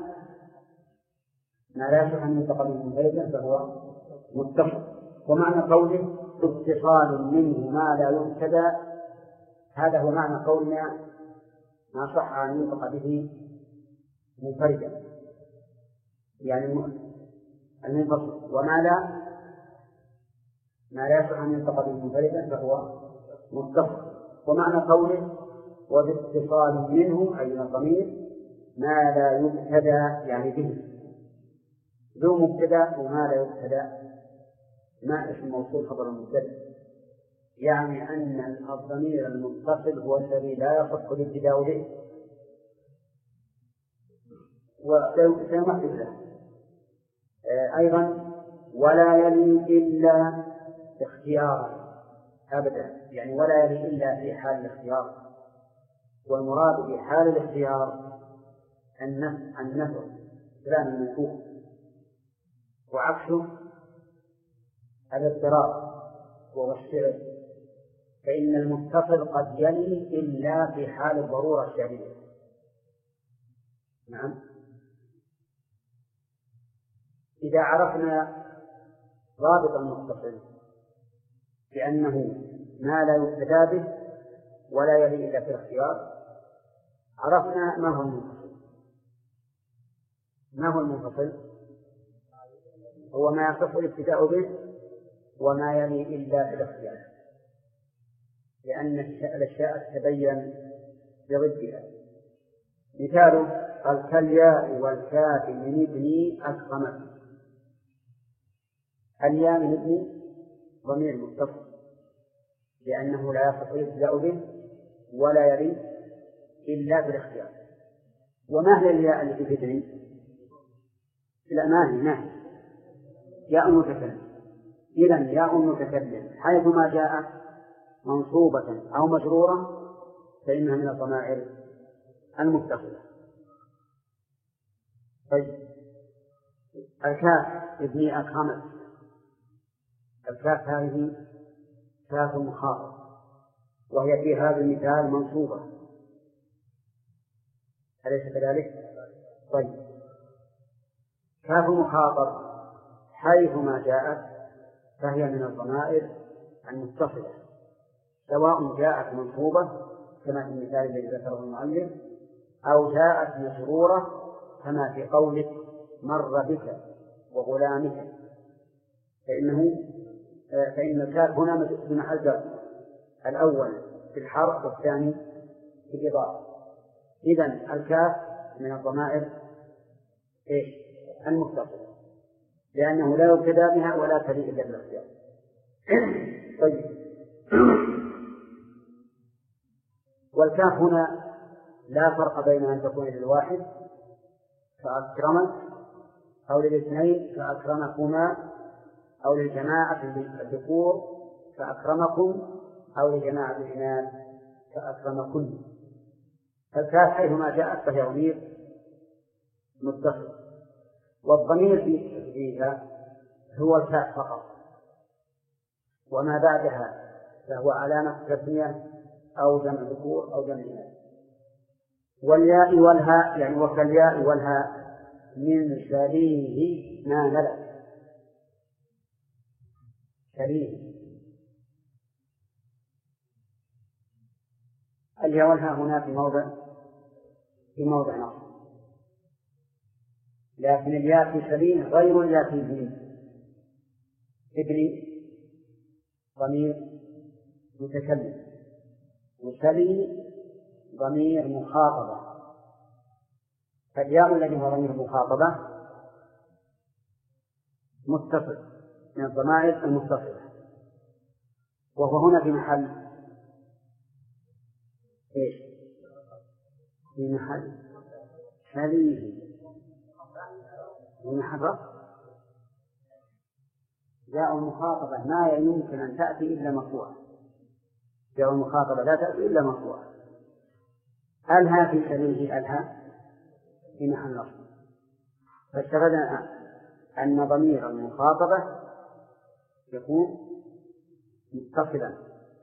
يصح أن ينطق به منفردا فهو متصل. ومعنى قوله اتصال منه ما لا يبتدى هذا هو معنى قولنا ما صح أن ينطق به منفردا يعني المنفصل، وما لا يصح أن ينطق به منفردا فهو متصل. ومعنى قوله وباتصال منه أي الضمير ما لا يبتدى يعني به ذو مبتدأ، وما لا يبتدأ ما اسم موصول خبر مبتدأ، يعني أن الضمير المتصل هو الذي لا يصح الابتداء به وسيمثل له أيضا. ولا يلي إلا اختيارا أبدا، يعني ولا يلي إلا في حال الاختيار. والمراد بحال الاختيار النفر كلام المنفوخ، وعكسه الاضطراب وهو الشعر. فإن المتصل قد يلي إلا في حال الضرورة الشعرية. نعم. إذا عرفنا ضابط المتصل بأنه ما لا يبتدى به ولا يلي إلا في الاختيار، عرفنا ما هو المنفصل. ما هو المنفصل؟ هو ما يصح الابتداء به وما يلي إلا في الاختيار، لأن الأشياء تتبين بضدها. مثاله قال كالياء والكاف من ابني أكرمت. الياء من ابني ضمير متصل، لأنه لا يستطيع الابتداء به ولا يلي إلا بالاختيار. وما هي الياء التي تدري؟ الأماني ما هي؟ ياء المتكلم. إذن ياء المتكلم حيثما جاءت منصوبة أو مجرورة فإنها من الضمائر المتصلة. طيب الكاف ابني أكرمت، الكاف هذه كاف مخاطب وهي في هذا المثال منصوبة، أليس كذلك؟ طيب كاف مخاطب حيثما جاءت فهي من الضمائر المتصلة، سواء جاءت منصوبة كما في المثال الذي ذكره المؤلف أو جاءت مجرورة كما في قولك مر بك وغلامك، فإن الكاف هنا في محل جر، الأول في الحرف والثاني في الإضافة. إذن الكاف من الضمائر المتصلة لأنه لا يبتدأ بها ولا تلي إلا بالاختيار. طيب والكاف هنا لا فرق بين أن تكون للواحد فأكرمت أو للاثنين فأكرمكما أو للجماعة الذكور فأكرمكم أو لجماعة الإناث فأكرمكن. فالكاف حيثما جاءت فهي ضمير متصل، والضمير فيها هو الكاف فقط، وما بعدها فهو علامة تثنية أو جمع ذكور أو جمع إناث. والياء والهاء يعني وكالياء والهاء من شبيه ما ملك، شبيه. الياء والهاء هنا في موضع نصب، لكن الياء في شبيه غير الياء في ابن. ابن ضمير متكلم، وشبيه ضمير مخاطبة. فالياء الذي هو ضمير مخاطبة متصل من الضمائر المتصلة، وهو هنا في محل في محل شبيه ومحرف. ياء المخاطبة ما يمكن أن تأتي إلا مرفوعة، ياء المخاطبة لا تأتي إلا مرفوعة. ألها في شبيه ألها في محل نصب. فاستفدنا أن ضمير المخاطبة يكون متصلا،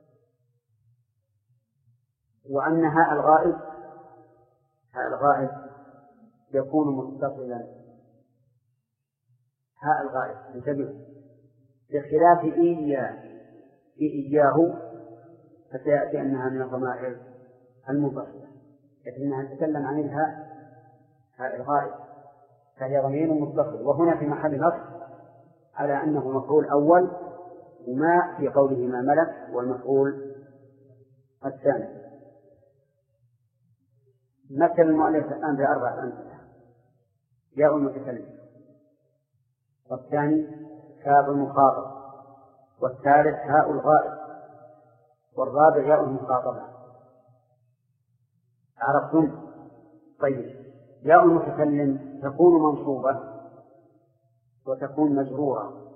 وأن هاء الغائب يكون متصلا. هاء الغائب انتبهوا، بخلاف إياه فسيأتي أنها من الضمائر المنفصلة، لكنها نتكلم عن هاء الغائب فهي ضمير متصل، وهنا في محل نصب على أنه مفعول أول، وما في قوله ما ملك والمفعول الثاني. مثل المؤلف الآن بأربعة أمثلة: ياء المتكلم، والثاني كاف المخاطب، والثالث هاء الغائب، والرابع ياء المخاطبة. عرفتم؟ طيب ياء المتكلم تكون منصوبة وتكون مجرورة.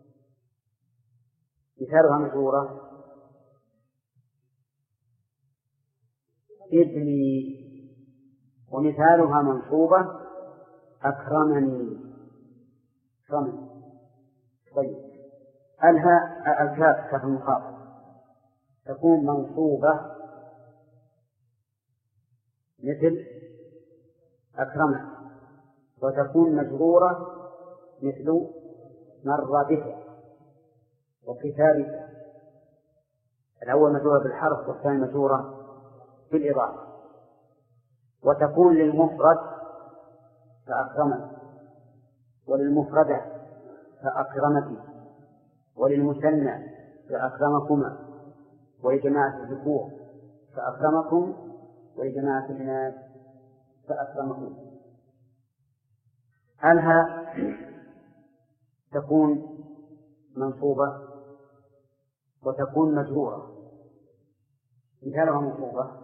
مثالها مجرورة ابني، ومثالها منصوبة أكرمني. طيب الكاف كاف المخاطب تكون منصوبة مثل أكرمك، وتكون مجرورة مثل مر بك وكتابك. الأول مجرورة بالحرف والثاني مجرورة بالإضافة. وتكون للمفرد فأكرمك، وللمفردة فأكرمك، وللمثنى فأكرمكما، ولجماعة الذكور فأكرمكم، ولجماعة الإناث فأكرمكم. ألها تكون منصوبة وتكون مجرورة مثالها مفروضة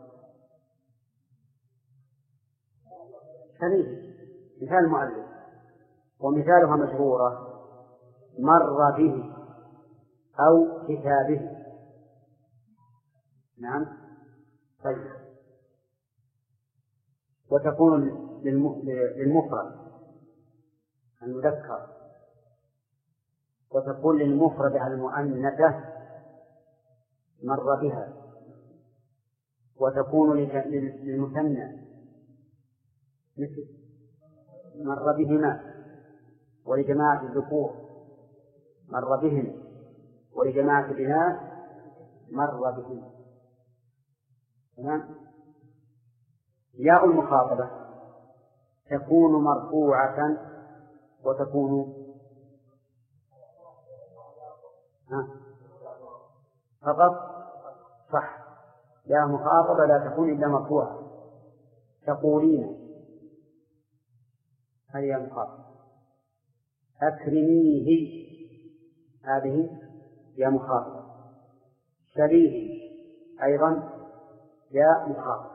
سليم مثال المؤلف. ومثالها مجرورة مر به أو كتابه. نعم. طيب. وتكون للمفرد المذكر، وتكون للمفرد على المؤنثة مر بها، وتكون للمثنى مثل مر بهما، ولجماعة الذكور مر بهم، ولجماعة الإناث مر بهم. تمام. ياء المخاطبة تكون مرفوعة وتكون فقط صح. ياء مخاطبة لا تكون إلا مرفوعة. تقولين هذه مخاطبة. أكرميه هذه يا مخاطبة. سليه أيضا يا مخاطبة.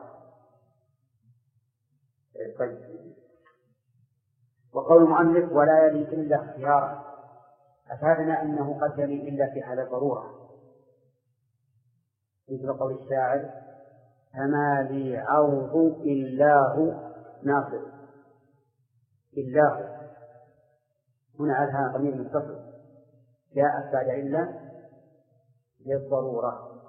طيب. وقول المؤلف ولا يلي إلا اختيارا أفادنا أنه قد يلي إلا في حال ضرورة، مثل قول الشاعر فما لي عوض إلاه ناصر. إلاه هنا على ضمير متصل جاءت بعد إلا للضرورة.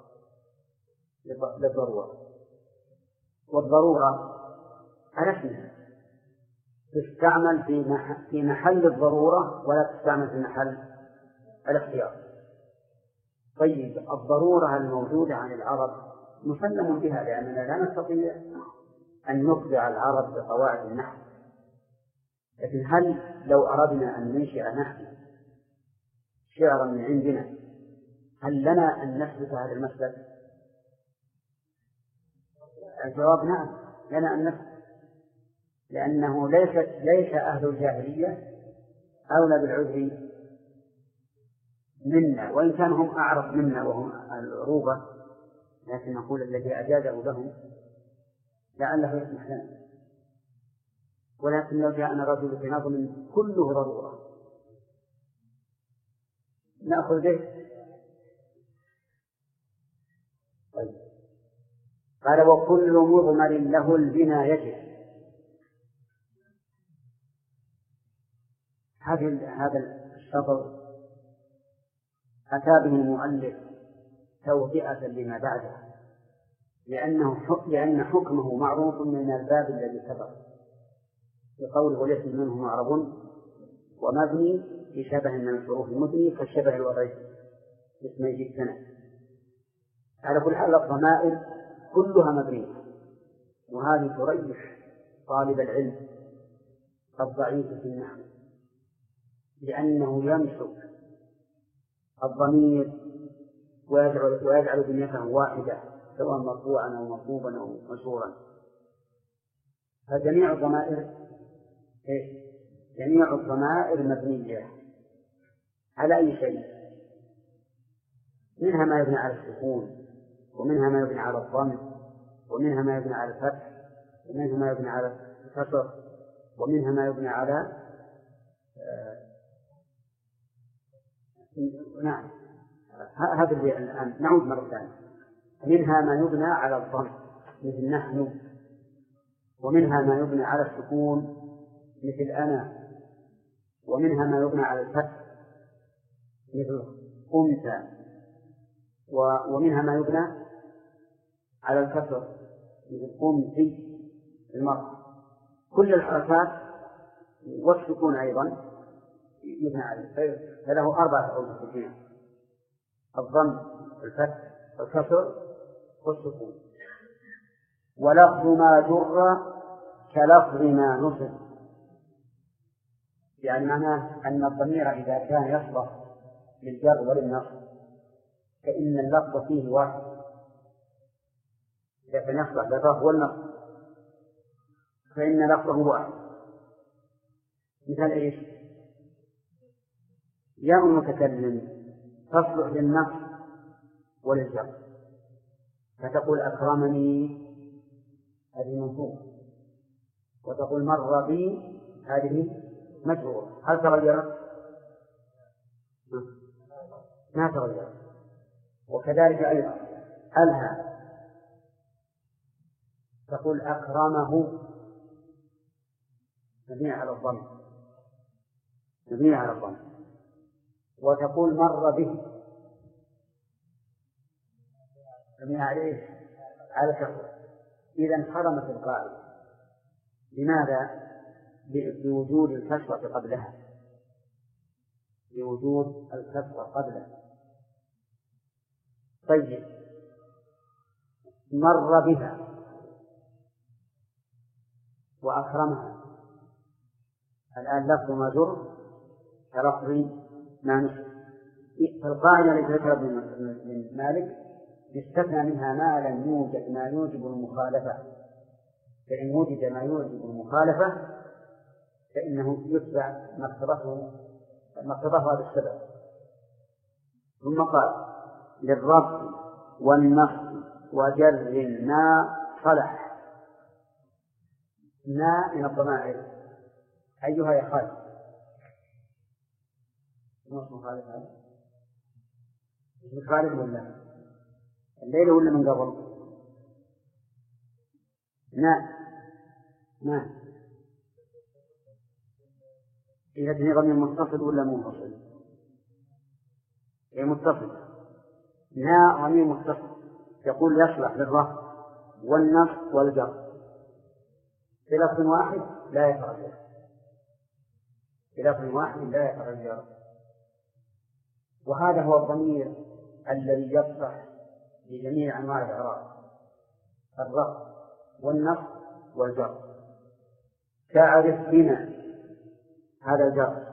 والضرورة على اسمها تستعمل في محل الضرورة ولا تستعمل في محل الاختيار. طيب. الضرورة الموجودة عن العرب مسلم بها، لأننا لا نستطيع أن نخضع العرب بقواعد النحو. لكن هل لو أردنا أن ننشئ نحن شعرا من عندنا هل لنا أن نثبت هذا المسلك؟ الجواب نعم، لنا أن نثبت، لأنه ليس أهل الجاهلية أولى بالعذر منا، وإن كان هم أعرف منا وهم العروبة، لكن نقول الذي أجازه لهم لعله يسمح لنا. ولكن لو جاءنا رجل بنظم كله ضرورة نأخذ به. طيب. قال وكل مضمر له البناء يجب. هذا الشطر أتى به المؤلف توضئة لما بعده، لأن حكمه معروف من الباب الذي سبق بقوله ليس منه معرب ومبني بشبه من الحروف المبني كالشبه الوضعي اسمي جدنا. على كل حال الضمائر كلها مبنية، وهذه تريح طالب العلم الضعيف في النحو، لأنه يمسك الضمير ويجعل بنيته واحدة سواء مرفوعا أو منصوبا أو مشهورا. فجميع الضمائر مبنية على أي شيء، منها ما يبنى على السكون، ومنها ما يبنى على الضم، ومنها ما يبنى على الفتح، ومنها ما يبنى على الكسر، ومنها ما يبنى على نعم. هذا اللي الآن نعود مرة ثانية. منها ما يبنى على الضم مثل نحن، ومنها ما يبنى على السكون مثل أنا، ومنها ما يبنى على الفتح مثل قمت، ومنها ما يبنى على الكسر مثل قمت المرأة. كل الحركات والسكون أيضا يبنى عليه، فله 4 أوجه فيها: الضم، الفتح، الكسر، والسكون. ولفظ ما جر كلفظ ما نصب، يعني معناه أن الضمير إذا كان يصلح للجر وللنصب فإن اللفظ فيه واحد، إذا كان يصلح للرفع والنصب فإن لفظه واحد. مثال إيش؟ ياء المتكلم تصلح للنصب وللجر، فتقول أكرمني هذه منصوبة، وتقول مر بي هذه مجرورة. هل تغيرت؟ ما تغيرت. وكذلك أيضا ألها تقول أكرمه مبني على الضم، مبني على الضم. وتقول مر به مبني عليه على الكسر. إذا انحرمت القاعدة. لماذا؟ بوجود الكسرة قبلها، بوجود الكسرة قبلها. طيب مر بها وأكرمها، الآن لفظ ما جر كلفظ ما نسب. فالقاعدة التي ذكرها ابن مالك يستثنى منها ما لم يوجد ما يوجب المخالفة، فإن وجد ما يوجب المخالفة فإنه يتبع مقتضاه هذا السبب. ثم قال للرفع والنصب وجر ما صلح. ما من الضمائر أيها يا خالد؟ اسمه خالد هذا؟ اسمه خالد ولا الليلة ولا من قبل؟ ما إذا كان ضمير متصل ولا منفصل؟ هي متصل. نا ضمير متصل يقول يصلح للرفع والنصب والجر في لفظ واحد لا يتغير، في لفظ واحد لا يتغير. وهذا هو الضمير الذي يصلح لجميع أنواع الإعراب، الرفع والنصب والجر. تعرف بنا هذا الجر،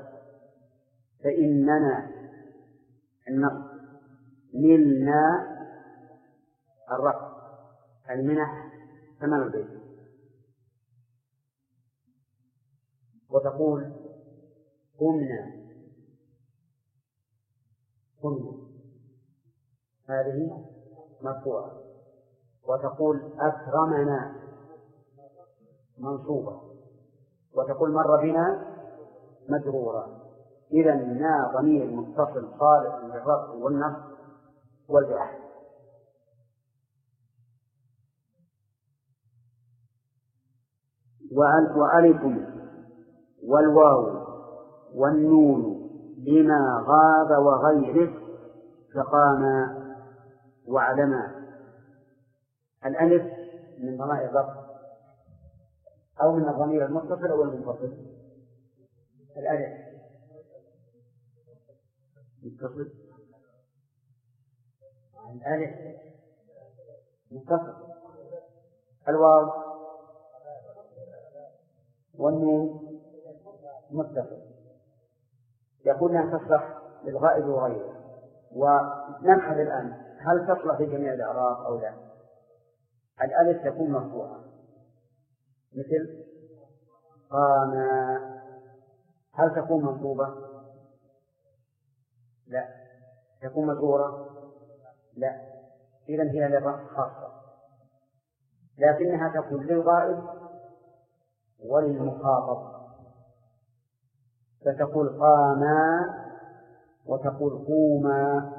فإننا النصب، نلنا الرفع، المنح ثمن البيت. وتقول قمنا، هذه مرفوعة. وتقول أكرمنا منصوبة. وتقول مر بنا مجرورة. إذا نا ضمير متصل صالح للرفع والنصب والجر. وألف والواو والنون بما غاب وغيره فقاما وعلما. الألف من ضمائر الرفع أو من الضمير المتصل أو المنفصل؟ الألف متصل، الألف متصل. الواو والنون متصل. يقول أن تصلح للغائب وغيره. ونبحث الآن هل تصلح في جميع الأعراب أو لا. الألف تكون مرفوعة مثل قاما. هل تكون منصوبة؟ لا. تكون مجرورة؟ لا. إذن هي للرفع خاصة، لكنها تكون للغائب وللمخاطب. فتقول قاما وتقول قوما.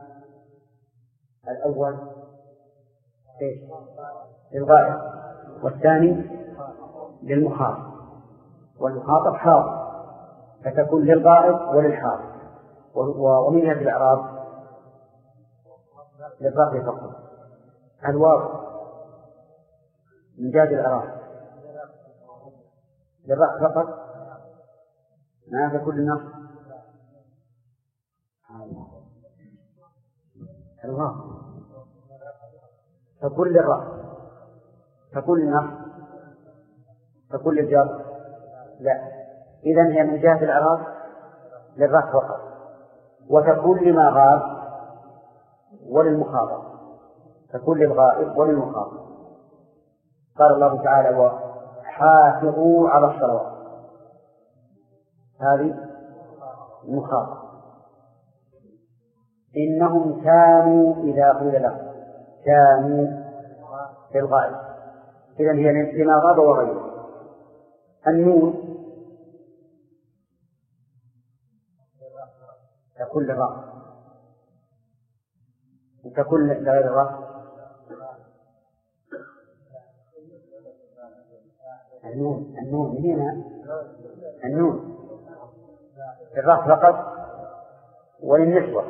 الأول إيش؟ للغائب، والثاني للمخاطب، والمخاطب حاضر، فتكون للغائب وللحاضر. ومن هذه الأعراب للرفع فقط. الواو من جهة الإعراب للرفع فقط، ما تكون للنصب. الواو تكون للرفع، تكون للنصب، تكون للجر؟ لا. إذن هي من جهة الإعراب للرفع فقط، وتكون لما غاب وللمخاطب، تكون للغائب وللمخاطب. قال الله تعالى وحافظوا على الصلوات، هذه مخاطب. إنهم كانوا إذا قيل لهم كانوا للغائب، إذن هي لما غاب وغيره. النون تكون للرفع وتكون لغير الرفع. النون هنا النون الرفع فقط وللنسوة.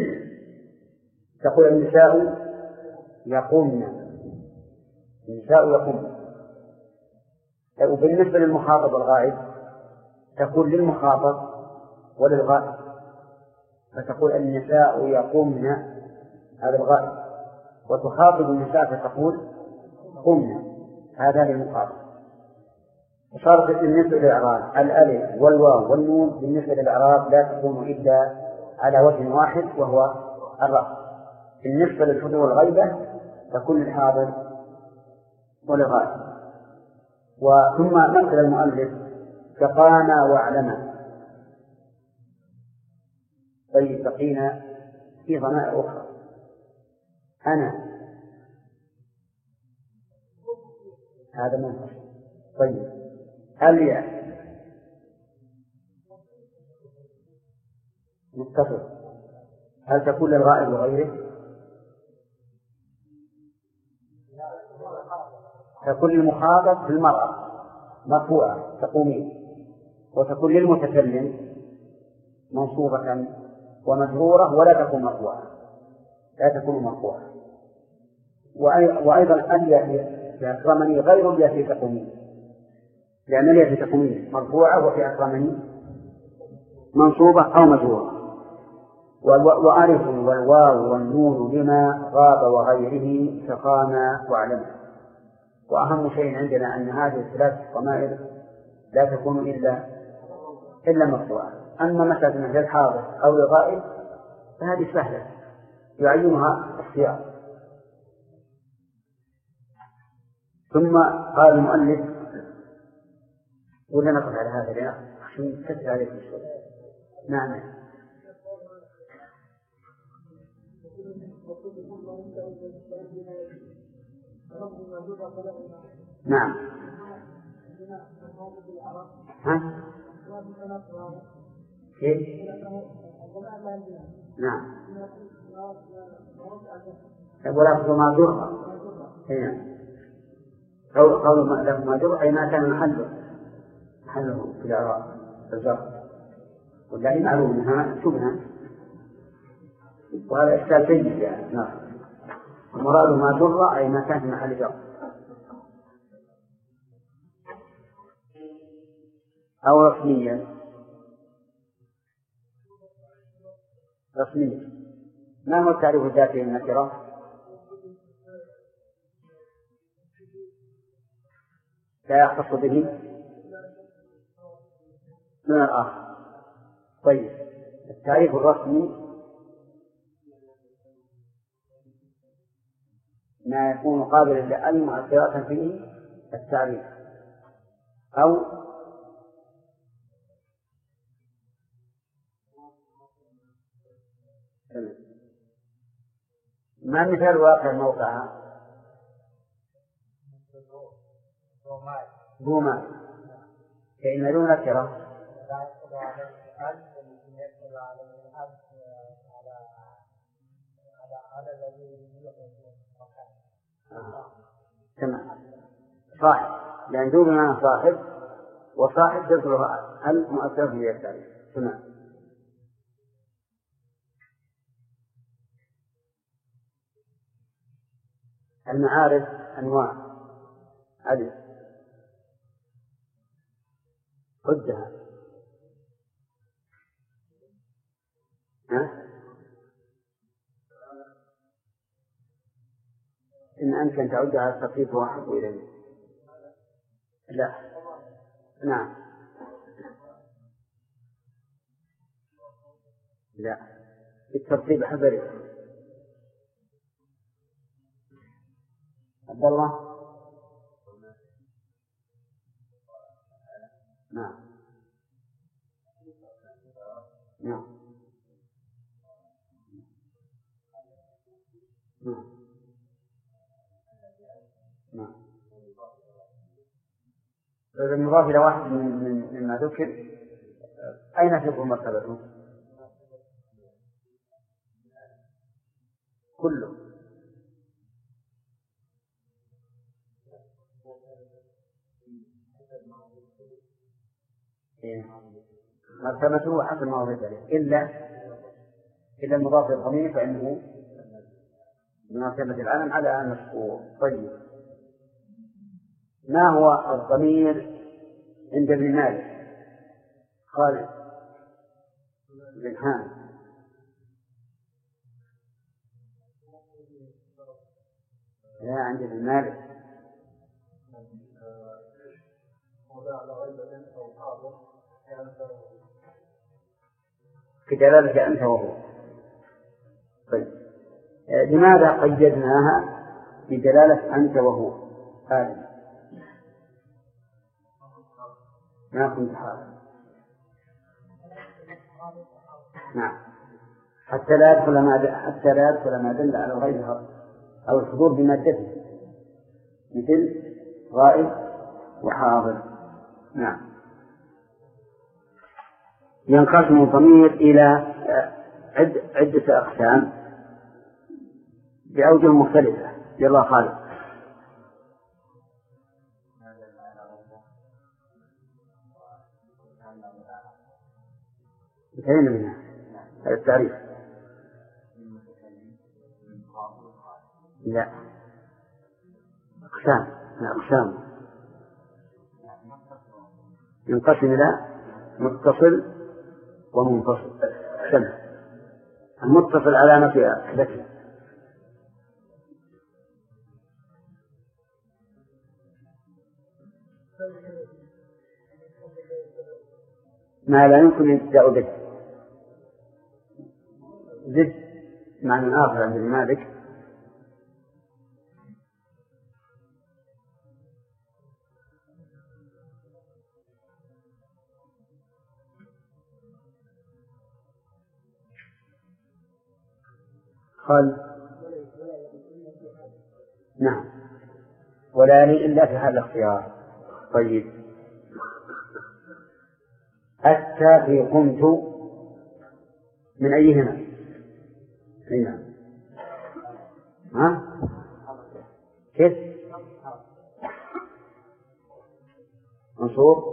تقول النساء يقومن، النساء يقومن. وبالنسبة للمخاطب والغائب تكون للمخاطب وللغائب، فتقول النساء يقومن هذا الغائب، وتخاطب النساء فتقول قمن هذا للمخاطب. صارت بالنسبة للإعراب الألف والواو والنون بالنسبة للإعراب لا تكون إلا على وجه واحد وهو الرفع. بالنسبة للحضور والغيبة تكون للحاضر وللغائب. وثم مثل المؤلف تقانا واعلما. طيب بقينا في ضمائر أخرى. أنا هذا منفصل. طيب الياء متصل، هل تكون للغائب وغيره؟ تكون للمخاطب في المرأة مرفوعة تقومين، وتكون للمتكلم منصوبة ومجرورة ولا تكون مرفوعة، لا تكون مرفوعة. وأيضا الياء في أكرمني غير الياء في تقومين، لأن الياء في تقومين مرفوعة وفي أكرمني منصوبة أو مجرورة. وألف والواو والنون لما غاب وغيره تقانا واعلما. وأهم شيء عندنا أن هذه الثلاث ضمائر لا تكون إلا مرفوعة. أما مسألة للحاضر أو للغائب فهذه سهلة يعينها السياق. ثم قال المؤلف ولا نقف على هذا يا عشان كثر عليك الشغل. نعم نعم ها كيف نعم ولفظ ما جرى هنا أو قول ما جرى أي ما كان محله في الإعراب الجر والله معلوم منها شبهة، وهذا إشكال جيد يعني. نعم المراد ما جرى أي ما كان في محل جر أو رسميا. رسميا ما هو التعريف الذاتي للنكرة؟ لا يختص به من الآخر. طيب التعريف الرسمي ما يكون قابلا لأي مؤثرات فيه التعريف أو ما مثال واقع موقعها بوما فإن له نكرة تمام صاحب لأن ذو بمعنى صاحب وصاحب تذكر المؤثر في التعريف. تمام. المعارف أنواع ألف عدها إن أمكن تعدها التقييد واحد إليه. لا نعم لا الترتيب حذري. عبد الله نعم نعم نعم نعم. المضاف إلى واحد مما ذكر أين تكون مرتبته؟ كله. مرتبته حسب ما هو ذلك إلا المضاف الضمير فإنه من مرتبة العلم على المذكور. طيب، ما هو الضمير عند ابن مالك؟ خالد بن حامد. لا، عند ابن مالك كدلالة أنت وهو. طيب، لماذا قيدناها بدلالة أنت وهو؟ هذه ما كنت حاضر. نعم، حتى لا يدخل ما دل على غيرها أو الحضور بمادته، مثل غائب وحاضر. نعم. ينقسم الضمير إلى عدة أقسام بأوجه مختلفة. يلا خالد. انتهينا منها التعريف. لا، أقسام ينقسم إلى متصل ومنفصل. المتصل علامة أحدثه ما لا يمكن الابتداء به. زد معنى آخر عند مالك قال نعم، ولا لي إلا في هذا الاختيار. طيب، أتى في قمت من أيهما؟ نعم. ها؟ كيف؟ منصوب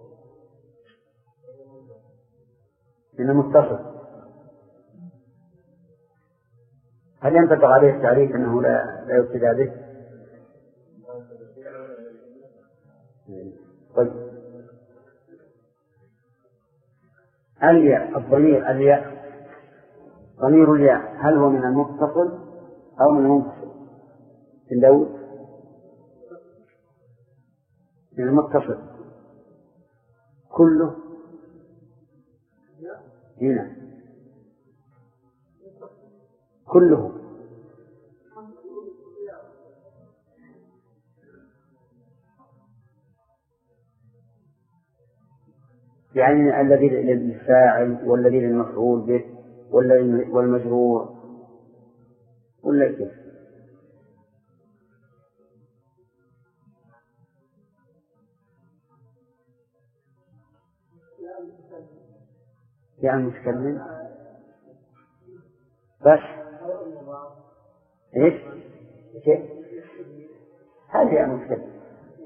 من متصل. هل ينطبق عليه التعريف أنه لا يبتدأ به؟ طيب، الياء، الضمير الياء، ضمير الياء هل هو من المتصل أو من المنفصل؟ الأول من المتصل كله. هنا كله يعني الذي للفاعل والذي للمفعول به والمجرور ولا كيف؟ يعني متكلم بس ايش؟ كيف؟ هذه يعني متكلم،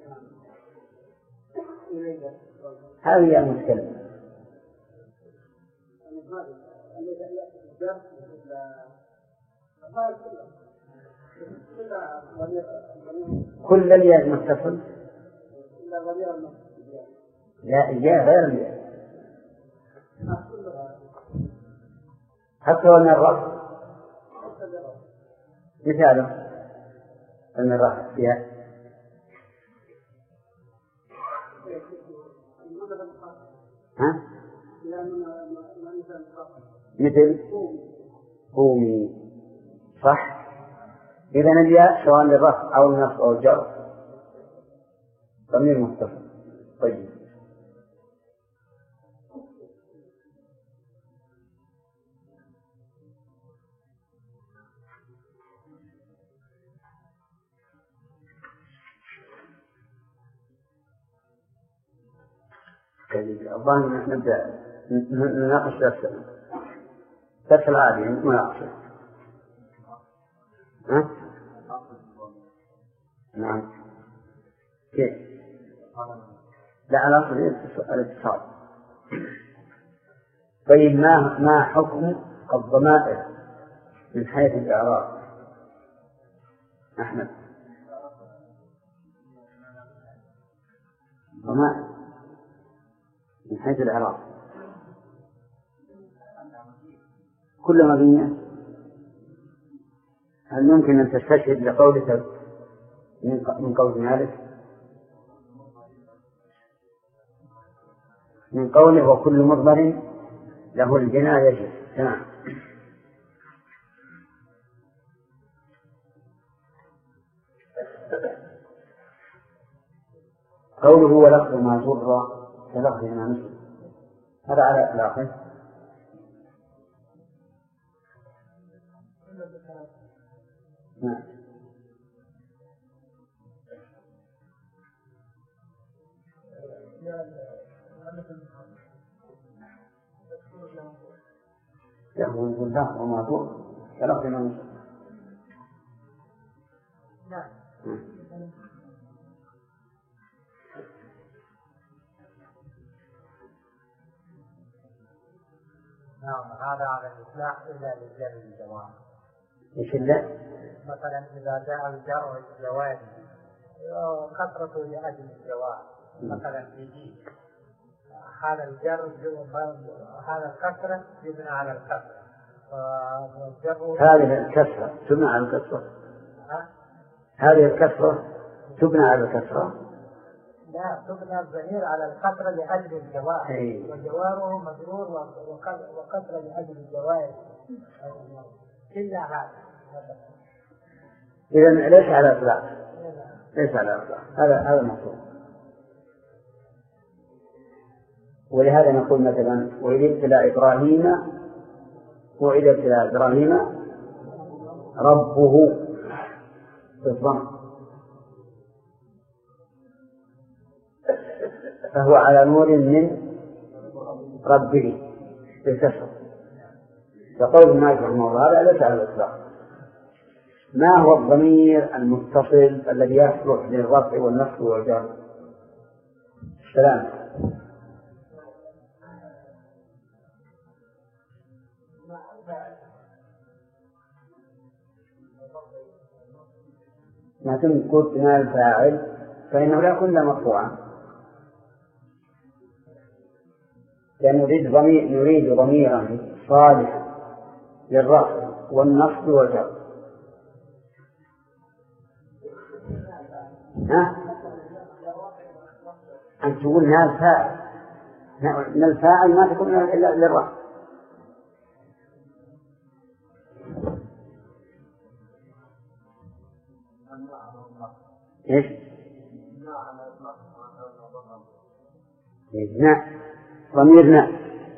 هذه يعني متكلم. كل الياء متصل؟ لا، الياء غير الياء. حتى ومن الرفع مثاله من الرفع فيها ها؟ مثل قومي، صح؟ إذن الياء سواء للرفع أو النصب أو الجر ضمير متصل. طيب، الظاهر نبدأ نناقش درس العادي ما يعصر. ها؟ نعم. كيف؟ لا على أصل الاتصال. طيب ما حكم الضمائر من حيث الإعراب؟ أحمد. الضمائر من حيث الإعراب كل مبنية. هل يمكن أن تستشهد لقولك من قول مالك من قوله وكل مضمر له البناء يجب؟ تمام. قوله ولفظ ما جر كلفظ ما مثل هذا على إطلاقه. نعم. يقول الله وما جر كلفظ ما مثل. نعم. هذا على الإطلاق إلا للجر الجواب. إيش إلا؟ مثلا إذا جاء الجر الجواب كثرة لأجل الجواب مثلا يجي هذا الجر هذا الكسرة يبنى على الكسرة. هذه الكسرة تبنى على الكسرة. هذه الكسرة تبنى على الكسرة. لا تبنى الضمير على الكسرة لأجل الجواب وجواره مجرور وكسرة لأجل الجواب إلا هذا. إذن ليس على إطلاق. ليس على إطلاق. هذا المطلوب. ولهذا نقول مثلا وإذ ابتلى إبراهيم ربه بالضم فهو على نور من ربه بالكسر. فقول مالك رحمه الله هذا ليس على الإطلاق. ما هو الضمير المتصل الذي يصلح للرفع والنصب والجر؟ السلام. ما تنقل بناء الفاعل فإنه لا يكون مرفوعا لأن نريد ضميرا صالحا للرفع والنصب والجر. أن تقول نال فاعل من الفاعل ما تكون إلا للرفع. إيش؟ ناء ضمير ناء.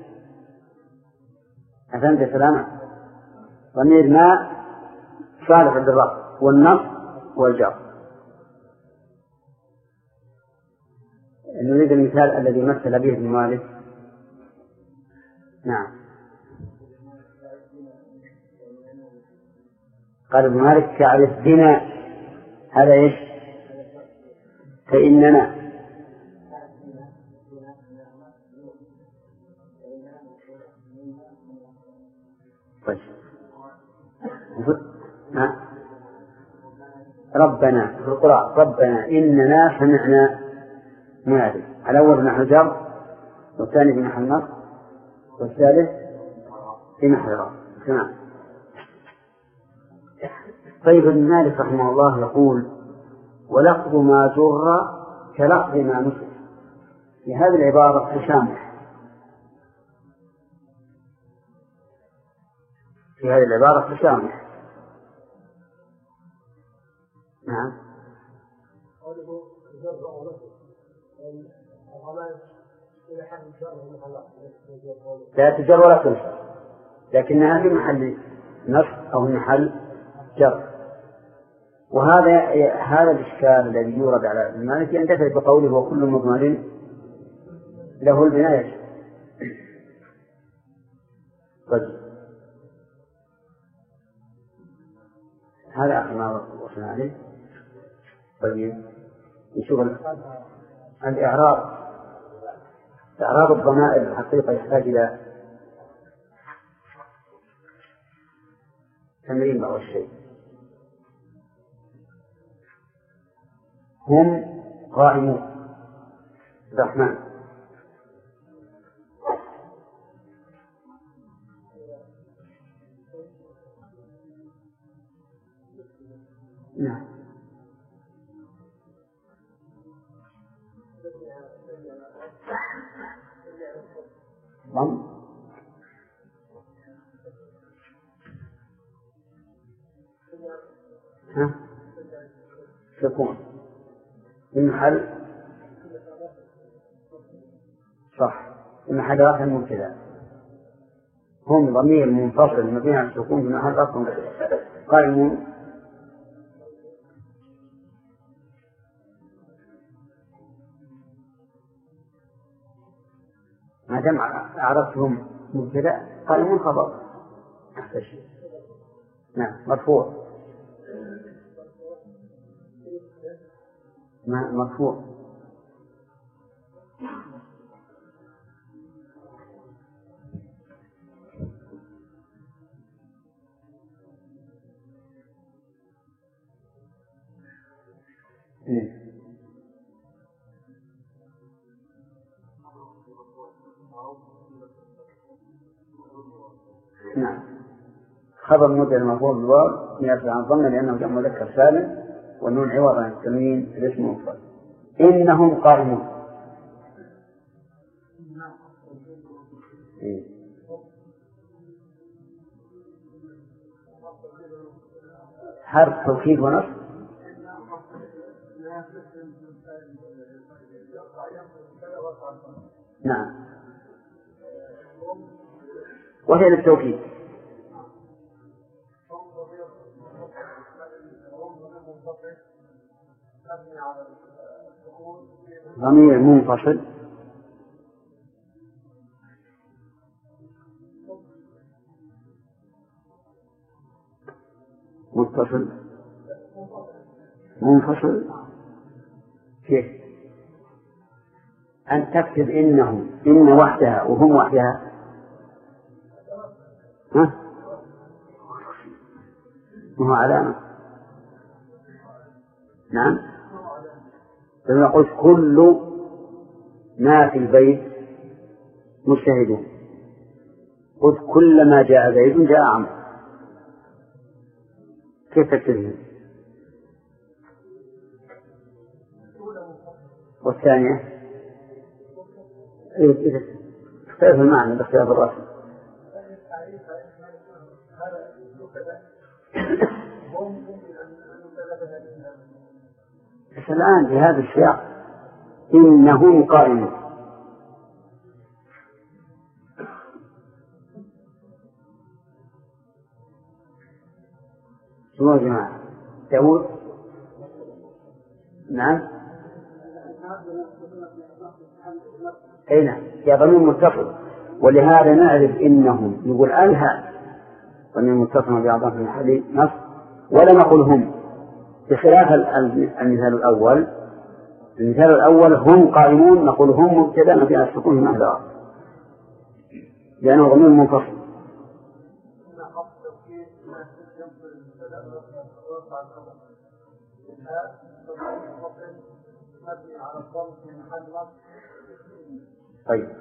أفهمت سلامة؟ ضمير ناء صالح للرفع والنصب والجر. نريد المثال الذي مثل به ابن مالك. نعم. قال ابن مالك تعرف بنا هذا إيش؟ فإننا ربنا في القرآن ربنا إننا سمعنا منادي. الأول نحو جر والثاني في محل نصب والثالث في محل رفع. تمام. طيب ابن مالك رحمه الله يقول ولفظ ما جر كلفظ ما نسخ. في هذه العبارة تسامح. في هذه العبارة تسامح. نعم. لا تجر ولا تنصب لكنها في محل نصب أو محل جر. وهذا الإشكال الذي يورد على ابن مالك يندفع بقوله وكل مضمر له البناية. طيب هذا آخر ما وصلنا عليه. طيب نشوف الإعراب. إعراب الضمائر الحقيقة يحتاج إلى تمرين بعض الشيء. هم قائمون. الرحمن نعم ضم سكون من محل صح من محل رفع مبتدأ. هم ضمير منفصل مبني على السكون في محل رفع مبتدأ. قائمون ما دام عرفتهم مبتدأ قائمون خبر أحسن شيء. نعم مرفوع مرفوع نعم خبر مبتدأ المرفوع بالواو يرفع عن الضمة لأنه جمع مذكر سالم والنون عوض عن التنوين الاسم مفرد. إنهم قائمون حرف توكيد ونصب. نعم وهي للتوكيد. ضمير منفصل متصل منفصل. كيف أن تكتب إنهم إن وحدها وهم وحدها وهو علامة. نعم لما قلت كل ما في البيت مجتهدون قلت كلما جاء زيد جاء عمرو كيف تكتبه؟ والثانية إذا اختلف المعنى باختلاف الرسم. بس الآن في هذا السياق إنهم قائمون. شو يا جماعة داود؟ نعم أي نعم يا ضمير متصل ولهذا نعرف إنهم نقول ألها ضمير متصل بأعضاء في محل نصب ولا نقول هم بخلاف المثال الأول. المثال الأول هم قائمون نقول هم مبتدأ في السكون في محل رفع لأنه ضمير منفصل. طيب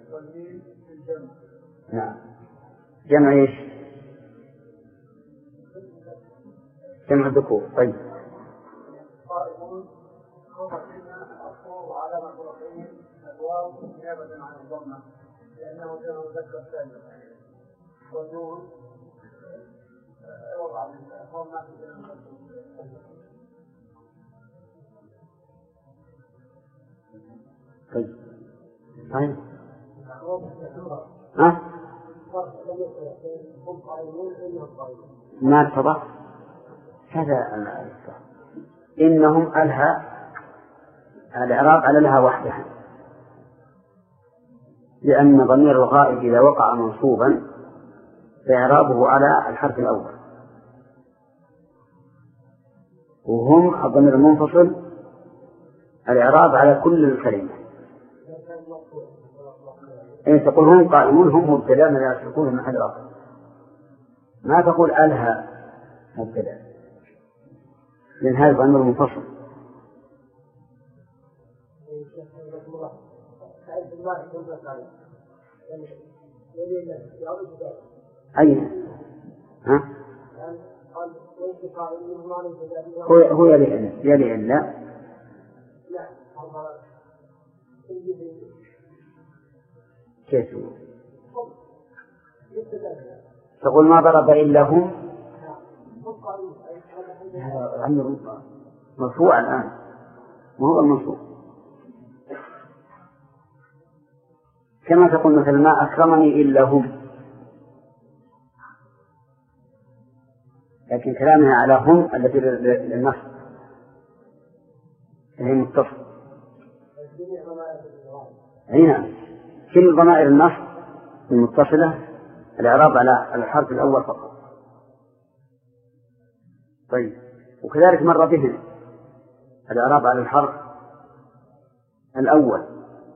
نعم جمع ايش؟ جمع الذكور. طيب قائمون علامة رفعه الواو نيابة عن الضمة لأنه جمع مذكر سالم والنون عوض عن الضمة في جمع طيب طيب ما اتضح هذا إنهم ألها الإعراب على لها وحدها لأن ضمير الغائب إذا وقع منصوبا فإعرابه على الحرف الأول، وهم الضمير المنفصل الإعراب على كل الكلمة. إن تقول هم قائمون هم مبتدأ لا تكون محل آخر، ما تقول ألها مبتدأ لأن هذا ضمير منفصل. أين؟ ها؟ هو يلي إلا كيف تقول ما ضرب إلا هم مرفوع الآن ما هو المنصوب، كما تقول مثل ما أكرمني إلا هم، لكن كلامها على هم التي للنصب هي متصل. هنا كل ضمائر النصب المتصلة الإعراب على الحرف الأول فقط. طيب وكذلك مر بهم الإعراب على الحرف الأول.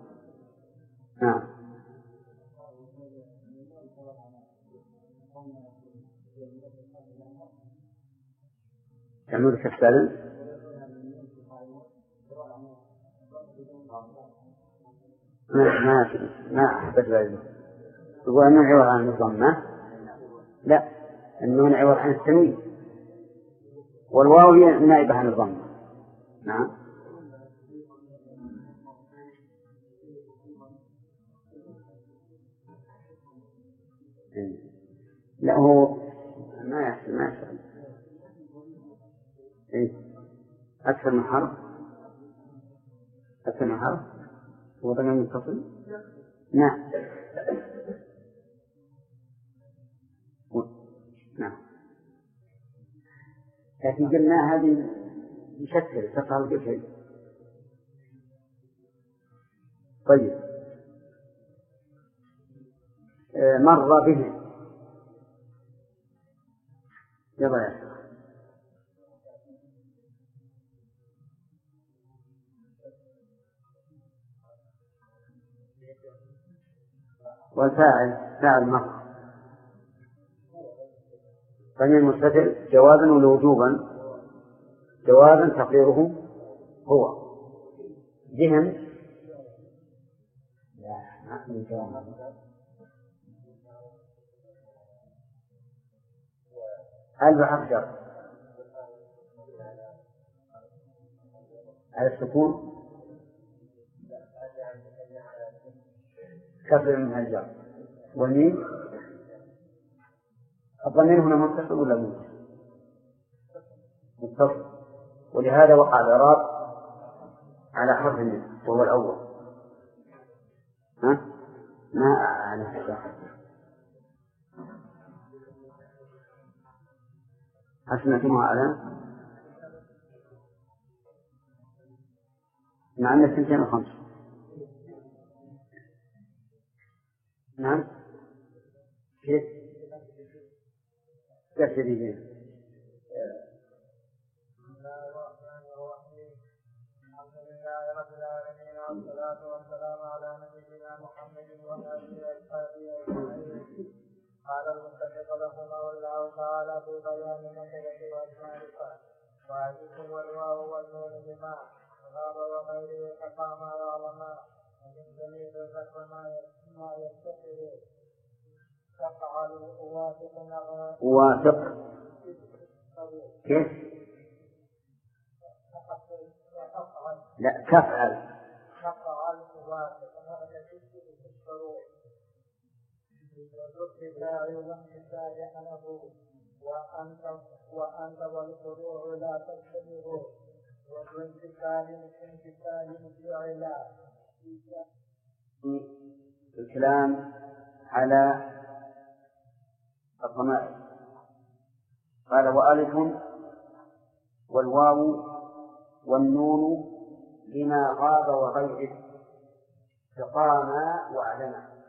تعمل كالسالم ما أحبت ذلك. يقول أنه عوض عن الضمة، لا أنه عوض عن التنوين، والواو هي نائبة عن الضمة. نعم لا هو ما يحصل أكثر من حرف هو ضمير متصل. نعم لكن قلنا هذه بشكل تقع بشيء. طيب مر به يلا يا شيخ. والفاعل فاعل مر ضمير مستتر جوازا ولا وجوبا؟ جوازا تقديره هو بهم. هل بحق جر على السكون كثر من الجر والميم. الضمير هنا متصل ولا متصل، ولهذا وقع الإعراب على حرف الميم وهو الأول. ما على هذا أسمعتموها على مع أن 205. نعم كيف تفسيرين؟ والصلاة والسلام على نبينا محمد وعلى آله وصحبه أجمعين. قال المصنف رحمه الله تعالى في بيان المنزلة والمعرفة وعزكم والواو والنون بما غاب وغيره كفى ما يعلما ومن جميع ذكر ما يستحيل تفعل أوافق كيف؟ لا تفعل أوافق هذا في الشروط وذكر داعي والنساء له وأنت والفروع لا تشتبه وبانتكال فعلا. الكلام على الضمائر قال وألف والواو والنون بما غاب وغيره فقاما وأعلما.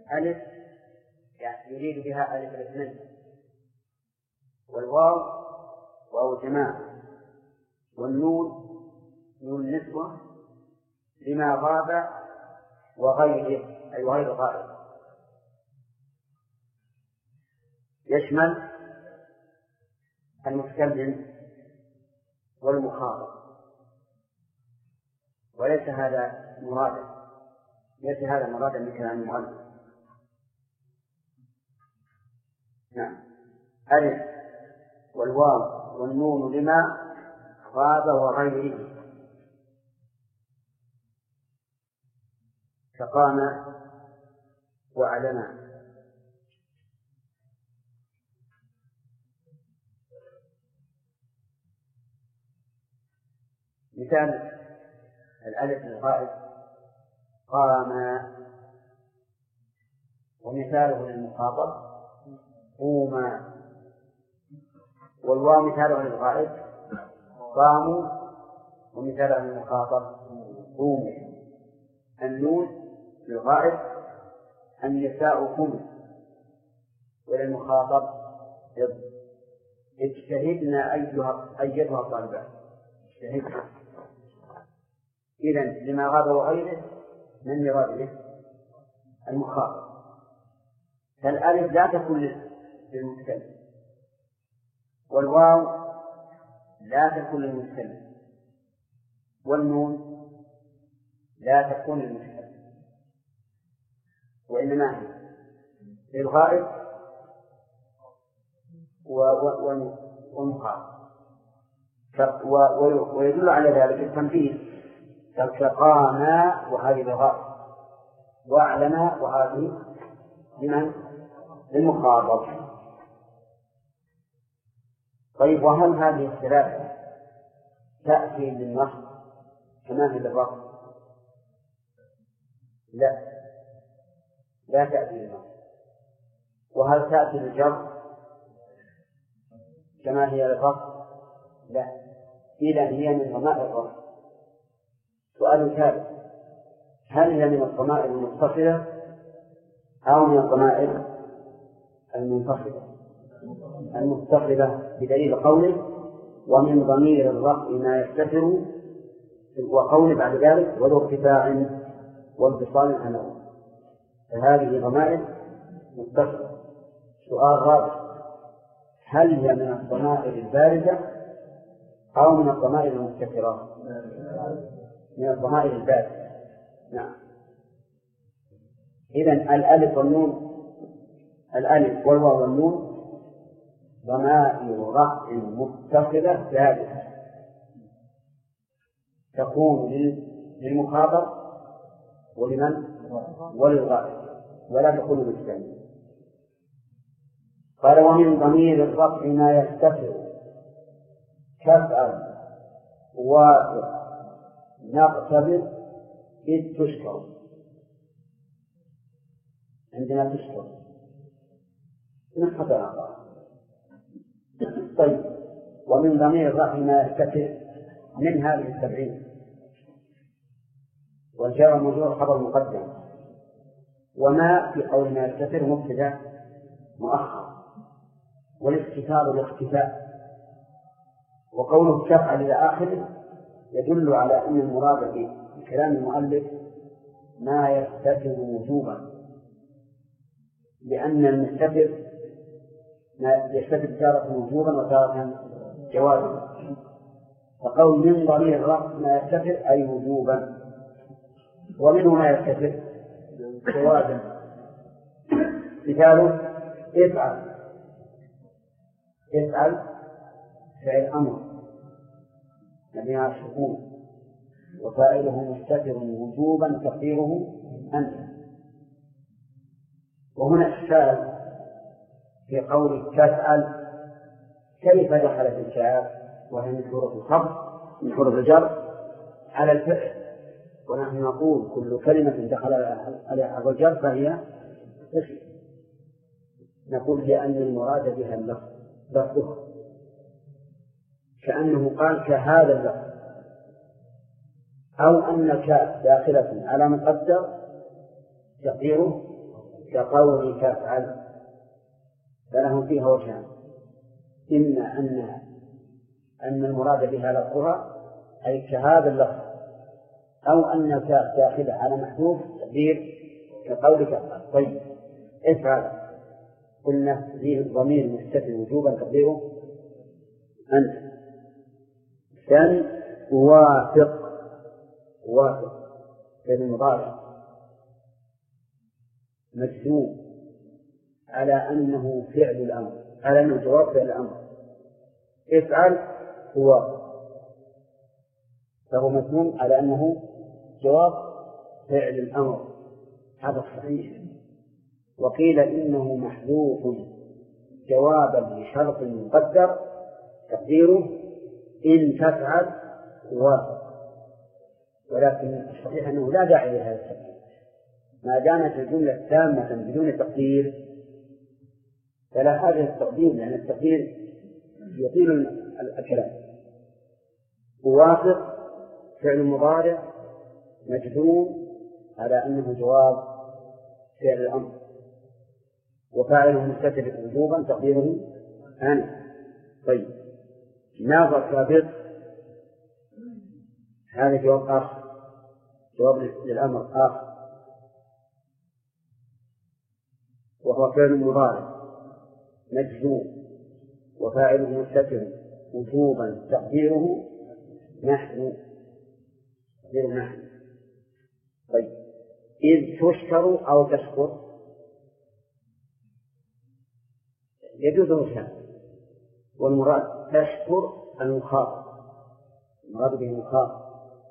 ألف يعني يريد بها ألف الاثنين، والواو واو جماعة، والنون نون نسوة لما غاب وغيره أي غير غائب، يشمل المتكلم والمخاطب، وليس هذا مرادا من كلام المؤلف. نعم. ألف والواو والنون لما غاب وغيره فقام وأعلنا. مثال الألف للغائب قام، ومثاله للمخاطب قوما، والواو مثاله للغائب قاموا، ومثاله للمخاطب قوموا. النون للغائب النساء قم، وللمخاطب اجتهدنا أيتها الطالبات، اجتهدنا. إذن لما غاب وغيره من يراد به المخاطب. فالألف لا تكون للمتكلم، والواو لا تكون للمتكلم، والنون لا تكون للمتكلم، وإنما هي للغائب والمخاطب. ويدل على ذلك التنبيه كقاما وهذه للغائب، وأعلنا وهذه لمن؟ للمخاطب. طيب، وهل هذه الثلاثة تأتي للنصب كما هي للرفع؟ لا تأتي للنصب. وهل تأتي للجر كما هي للرفع؟ لا. إذن هي من ضمائر الرفع. سؤال ثالث: هل هي من الضمائر المتصلة أو من الضمائر المتصلة بدليل قوله ومن ضمير الرفع ما يستتر، وقوله بعد ذلك وذو ارتفاع وانفصال عنه، فهذه ضمائر متصلة. سؤال رابع: هل هي من الضمائر البارزة أو من الضمائر المستترة؟ من الضمائر البارزة. نعم. إذن الألف والواو والنون ضمائر رفع متصلة ثابتة تكون للمخاطب وللغائب، ولا تكون للمتكلم. قال ومن ضمير الرفع ما يستتر كفأ ونقتبل إذ تشكر. عندنا تشكر نحفظ الأخبار. طيب، ومن ضمير الرفع ما يستتر من هذه 70، والجار والمجرور خبر مقدم، وما في قول ما يستتر مبتدأ مؤخر، والاستتار الاختفاء. وقوله كفعل إلى آخره يدل على أن المراد بكلام المؤلف ما يستتر وجوبا، لأن المستتر يستتر تارة وجوبا وتارة جوازا، فقول من ضمير الرفع ما يستتر أي وجوبا، ومنه ما يستتر جوازا. مثاله افعل فعل أمر مبني السكون وفاعله مستتر وجوبا تقديره أنت. وهنا إشكال في قول تفعل، كيف دخلت الكاف وهي من حروف الخفض من حروف الجر على الفعل، ونحن نقول كل كلمة دخل عليها حرف الجر فهي اسم. نقول لأن المراد بها اللفظ، كأنه قال كهذا اللفظ، أو أن الكاف داخلة على مقدر تقديره كقولك افعل، فله فيها وجهان: إما أن المراد بها لفظها أي كهذا اللفظ، أو أن الكاف داخلة على محذوف تقدير كقولك افعل. طيب افعل قلنا فيه ضمير مستتر وجوبا تقديره أنت. الثاني وافق في المضارع مجزوم على أنه فعل الأمر، على أنه جواب فعل الأمر. افعل هو فهو مجزوم على أنه جواب فعل الأمر، هذا الصحيح. وقيل إنه محذوف جوابا لشرط مقدر تقديره إن تفعل وافق، ولكن الصحيح أنه لا داعي لهذا التقدير ما دامت الجملة تامة بدون تقدير، فلا حاجة للتقدير، لأن التقدير يطيل الكلام. وافق فعل مضارع مجزوم على أنه جواب فعل الأمر، وفاعله مستتر وجوبا تقديره أنا. طيب ناظر كابر هذا جواب آخر، جواب للأمر آخر، وهو فعل مضارع مجزوم وفاعله مستتر وجوبا تقديره نحن. طيب إذ تشكر أو تشكر يجوز وجهان، والمراد تشكر المخاطب، المراد به المخاطب،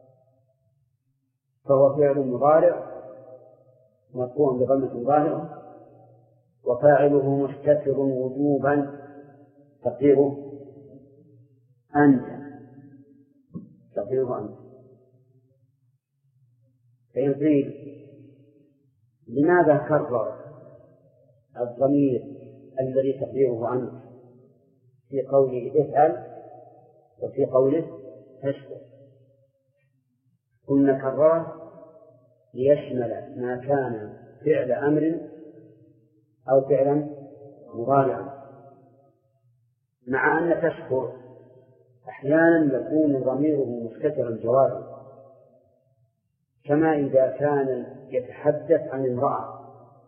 فهو فعل مضارع مرفوع بضمة ظاهرة وفاعله مستتر وجوبا تقديره أنت. فإن قيل لماذا كرر الضمير الذي تقديره أنت في قوله افعل وفي قوله تشكر؟ قلنا كرره ليشمل ما كان فعل أمر أو فعلا مضارعا، مع أن تشكر أحيانا يكون ضميره مستترا جوابا، كما إذا كان يتحدث عن امرأة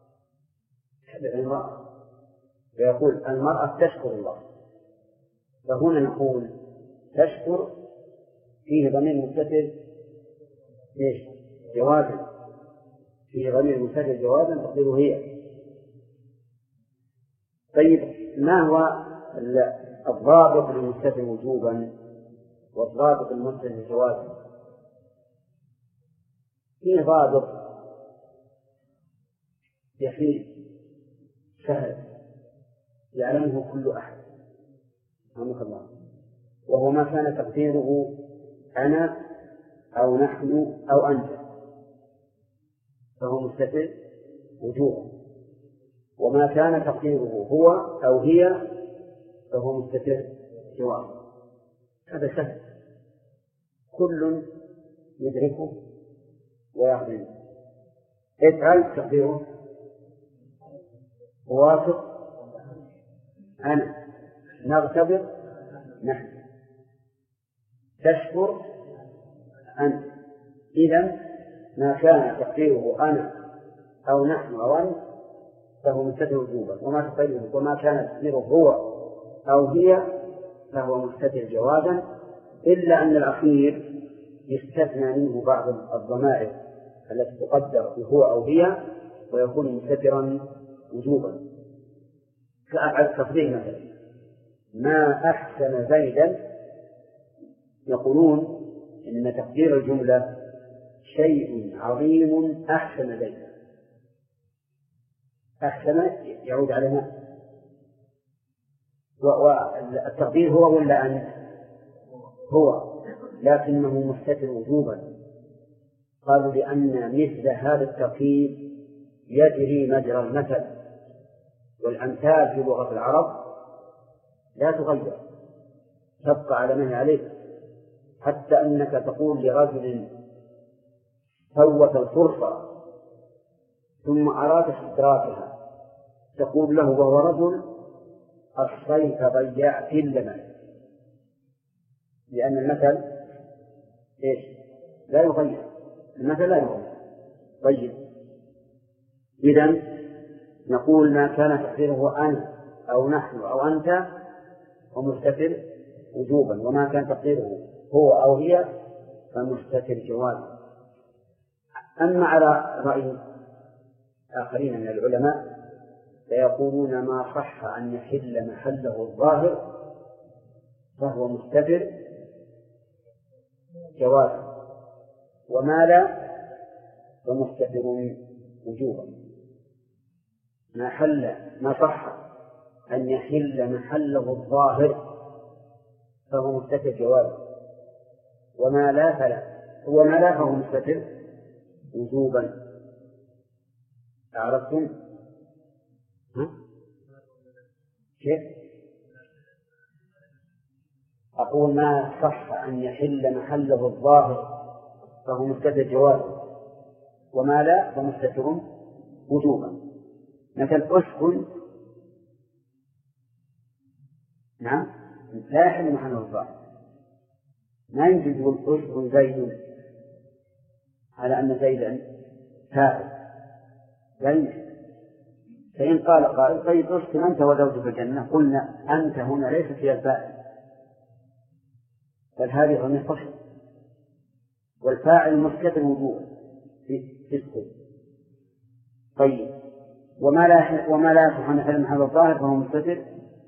فيقول المرأة تشكر الله، فهنا نقول تشكر فيه ضمير مستتر جوابا، فيه ضمير مستتر جوابا تقديره هي. طيب ما هو الضابط للمستتر وجوبا والضابط للمستتر جوابا؟ فيه ضابط يسير سهل يعلمه كل أحد رحمه الله، وهو ما كان تقديره أنا أو نحن أو أنت فهو مستتر وجوبا، وما كان تقديره هو أو هي فهو مستتر جوابا. هذا سهل كل يدركه ويعلمه. افعل تقديره وافق أنا، نغتبر نحن، تشكر أنت. إذن ما كان تقديره أنا أو نحن أو أنت فهو مستتر وجوبا، وما كان تقديره هو أو هي فهو مستتر جوابا، إلا أن الأخير يستثنى منه بعض الضمائر التي تقدر هو أو هي ويكون مستترا وجوبا، كالتفضيل مثلا ما أحسن زيدا، يقولون إن تقدير الجملة شيء عظيم أحسن زيدا. أحسن يعود علينا، والتقدير هو ولا أنت؟ هو، لكنه مستتر وجوبا. قالوا لأن مثل هذا التقدير يجري مجرى المثل، والأمثال في لغة العرب لا تغير، تبقى على ما هي عليه، حتى أنك تقول لرجل فوت الفرصة ثم أراد استدراكها تقول له وهو رجل الصيف ضيع في اللبن، لأن المثل إيش؟ لا يغير، المثل لا يغير. طيب، إذن نقول ما كان تقديره أنا أو نحن أو أنت ومستتر وجوبا، وما كان تقديره هو أو هي فمستتر جوازا. أما على رأي آخرين من العلماء فيقولون ما صح أن يحل محله الظاهر فهو مستتر جوازا، وما لا فمستتر وجوبا. ما صح أن يحل محله الظاهر فهو مستتر جوازا، وما لا فهو مستتر وجوبا. أعرفتم؟ كيف؟ أقول ما صح أن يحل محله الظاهر فهو مستتر جوازا، وما لا فمستتر وجوبا. مثل أسكن، نعم، لا يحل محله الظاهر، ما يمكن تقول أسكن زيد على أن زيدا فاعل، لا يمكن. فإن قال قائل طيب أسكن أنت وزوجك الجنة، قلنا أنت هنا ليست هي الفاعل، بل هذه ضمير فصل، والفاعل مستتر وجوبا في السكن. طيب، وما لا يصح أن يحل محل الظاهر فهو مستتر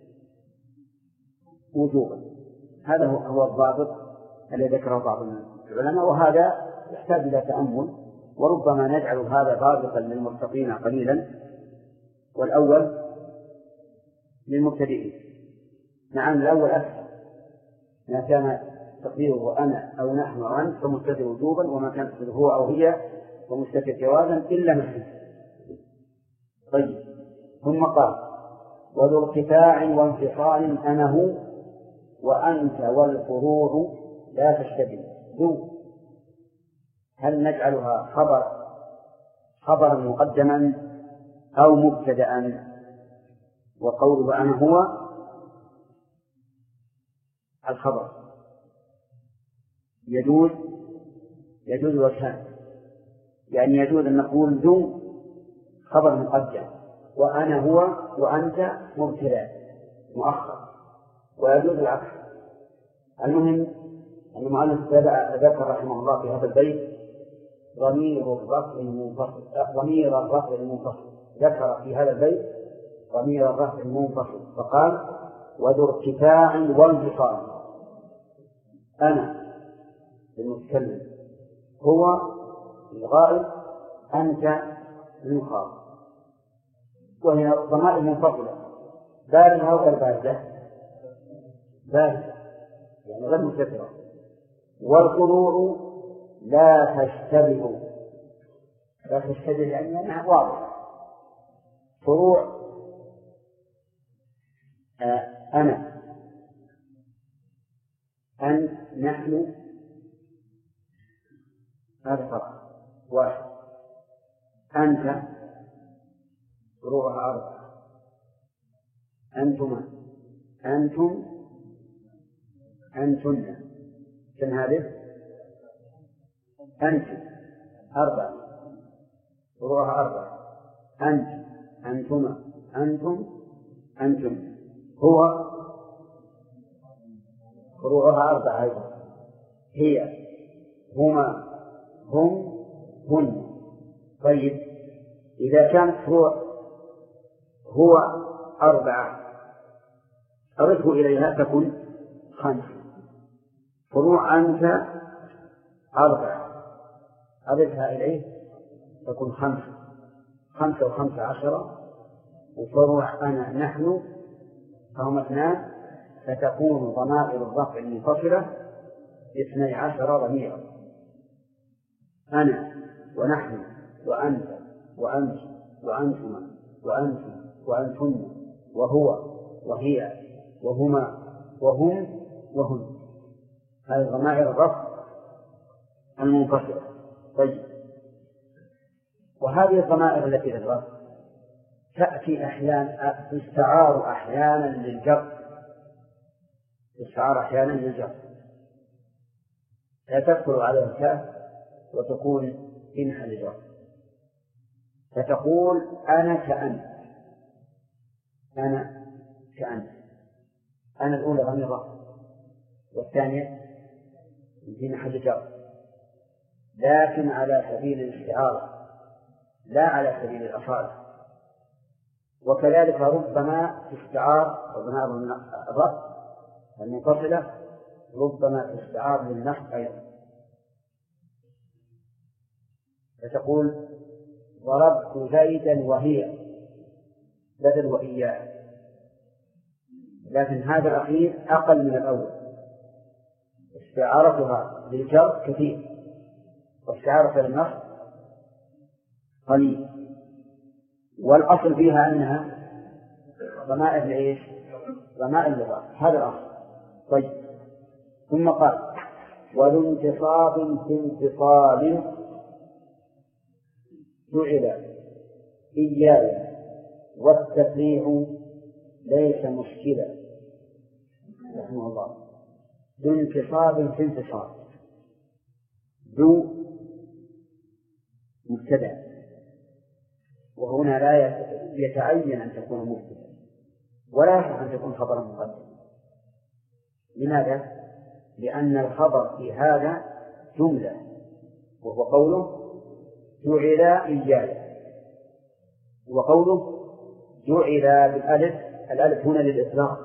وجوبا. هذا هو الضابط الذي ذكره بعض العلماء، وهذا يحتاج إلى تأمل، وربما نجعل هذا ضابطا للمرتقين قليلا والأول للمبتدئين. نعم، الأول أكثر، ما كان تقديره أنا أو نحن أو أنت فمستتر وجوبا، وما كان تقديره هو أو هي فمستتر جوازا إلا محل. طيب، ثم قال وذو ارتفاع وانفصال أنا هو وأنت والفروع لا تشتبه. ذو هل نجعلها خبرا مقدما أو مبتدأ؟ وقوله أنا هو الخبر يجوز وجهان، يعني يجوز أن نقول ذو خبر مقدم وأنا هو وأنت مبتدأ مؤخر، ويجوز العكس. المهم أن المؤلف ذكر رحمه الله في هذا البيت ضمير الرفع المنفصل، ذكر في هذا البيت ضمير الرفع المنفصل فقال وذو ارتفاع وانفصال. أنا المتكلم، هو الغائب، أنت المخاطب، وهي ضمائر منفصلة باردة وغير باردة، باردة يعني غير مستترة. والفروع لا تشتبه يعني أنها واضحة. فروع أنا، أن، نحن، هذا فرق واحد. أنت فروعها 4، أنتما، أنتم، أنتن، كم هذه؟ أنت 4 فروعها 4، أنت، أنتما، أنتم، أنتم. هو فروعها 4 أيضا، هي، هما، هم، هن. طيب، إذا كانت فروع هو 4 أضفه إليها تكون 5. فروع أنت 4 أضفها إليه تكون 5 و5 10. وفروع أنا نحن فهم 2، فتكون ضمائر الرفع المنفصلة 12 ضميرا. أنا ونحن وأنت وأنت وأنتما وأنتم وأنتن وهو وهي وهما وهم وهن، هذه ضمائر الرفع المنفصلة. طيب، وهذه الضمائر التي ذكرت تأتي أحيانا، تستعار أحيانا للجر، لا تدخل عليها الكاف وتكون في محل جر، فتقول أنا كأنت. أنا الأولى ضميرة والثانية في محل جر، لكن على سبيل الاستعارة لا على سبيل الأصالة. وكذلك ربما تستعار الرفع المنفصلة، ربما تستعار للنصب أيضا، فتقول ضربت زيدا وهي بدل وإياه، لكن هذا الأخير أقل من الأول، استعارتها للجر كثير واستعارتها للنصب قليل، والأصل فيها أنها ضمائر لإيش؟ ضمائر للرفع، هذا الأصل. طيب، ثم قال وذو انتصاب في انفصال جعل إياي والتفريع ليس مشكلا. رحمه الله. ذو انتصاب في انفصال، ذو مبتدأ، وهنا لا يتعين أن تكون مبتدأ ولا يصح أن تكون خبرا مقدما. لماذا؟ لأن الخبر في هذا جملة، وهو قوله جعل إياي، وقوله جعل بالألف، الألف هنا للإطلاق،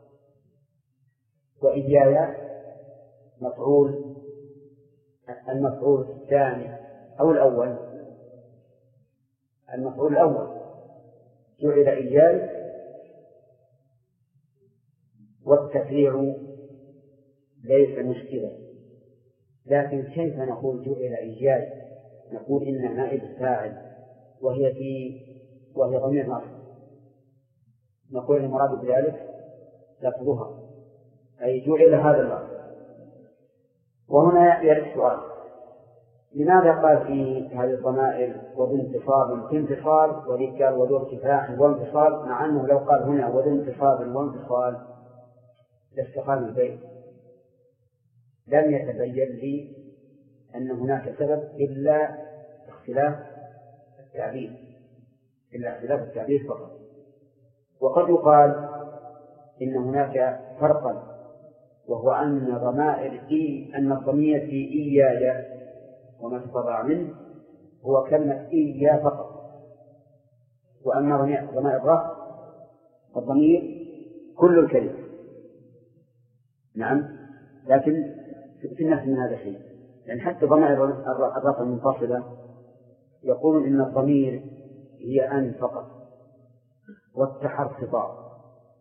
وإياي مفعول، المفعول الثاني أو الأول، المفعول الأول جعل إياي، والتفريع ليس مشكلة. لكن كيف نقول جعل إياي؟ نقول إن نائب الفاعل وهي ضمير نصب، نقول المراد بذلك لفظها، أي جعل هذا اللفظ. وهنا يرد سؤال: لماذا قال في هذه الضمائر وذو انتصاب في انفصال، وذي قال وذو ارتفاع وانفصال، مع أنه لو قال هنا وذو انتصاب وانفصال لاستقام البيت لم يتبين لي أن هناك سبب إلا اختلاف التعبير فقط. وقد يقال إن هناك فرقا، وهو أن أن الضمير في إياي وما تفرع منه هو كلمة إيا فقط، وأما ضمائر الرفع الضمير كل الكلمة. نعم، لكن في النفس من هذا الشيء، يعني حتى ضمائر الرفع المنفصلة يقول إن الضمير هي أن فقط والتحر خطاب،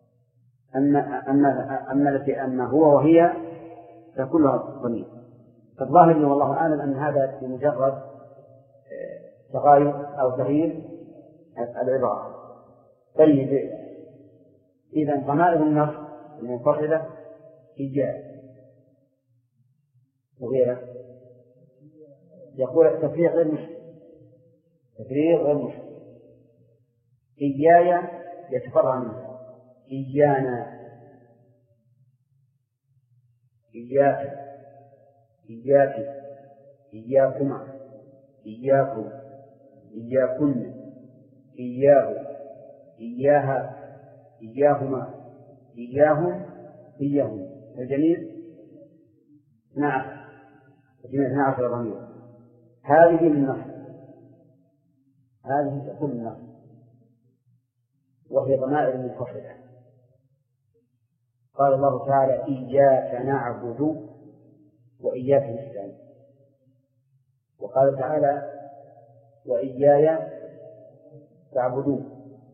أما التي أن هو وهي فكلها ضمير. فالظاهر لي والله أعلم أن هذا بمجرد تغاير أو تغيير العبارة. طيب، إذا ضمائر النص المنفصلة إيجاب وغيره، يقول التفريع غير مشكل، إياي يتفرع منه، إيانا، إياك، إياك، إياكما، إياكم، إياكن، إياه، إياها، إياهما، إياهم، إياهم، الجميع 12 ضمير. هذه النص، هذه تكون النص، وهي ضمائر منفصلة. قال الله تعالى إياك نعبد وإياك نستعين، وقال تعالى وإياي تعبدون،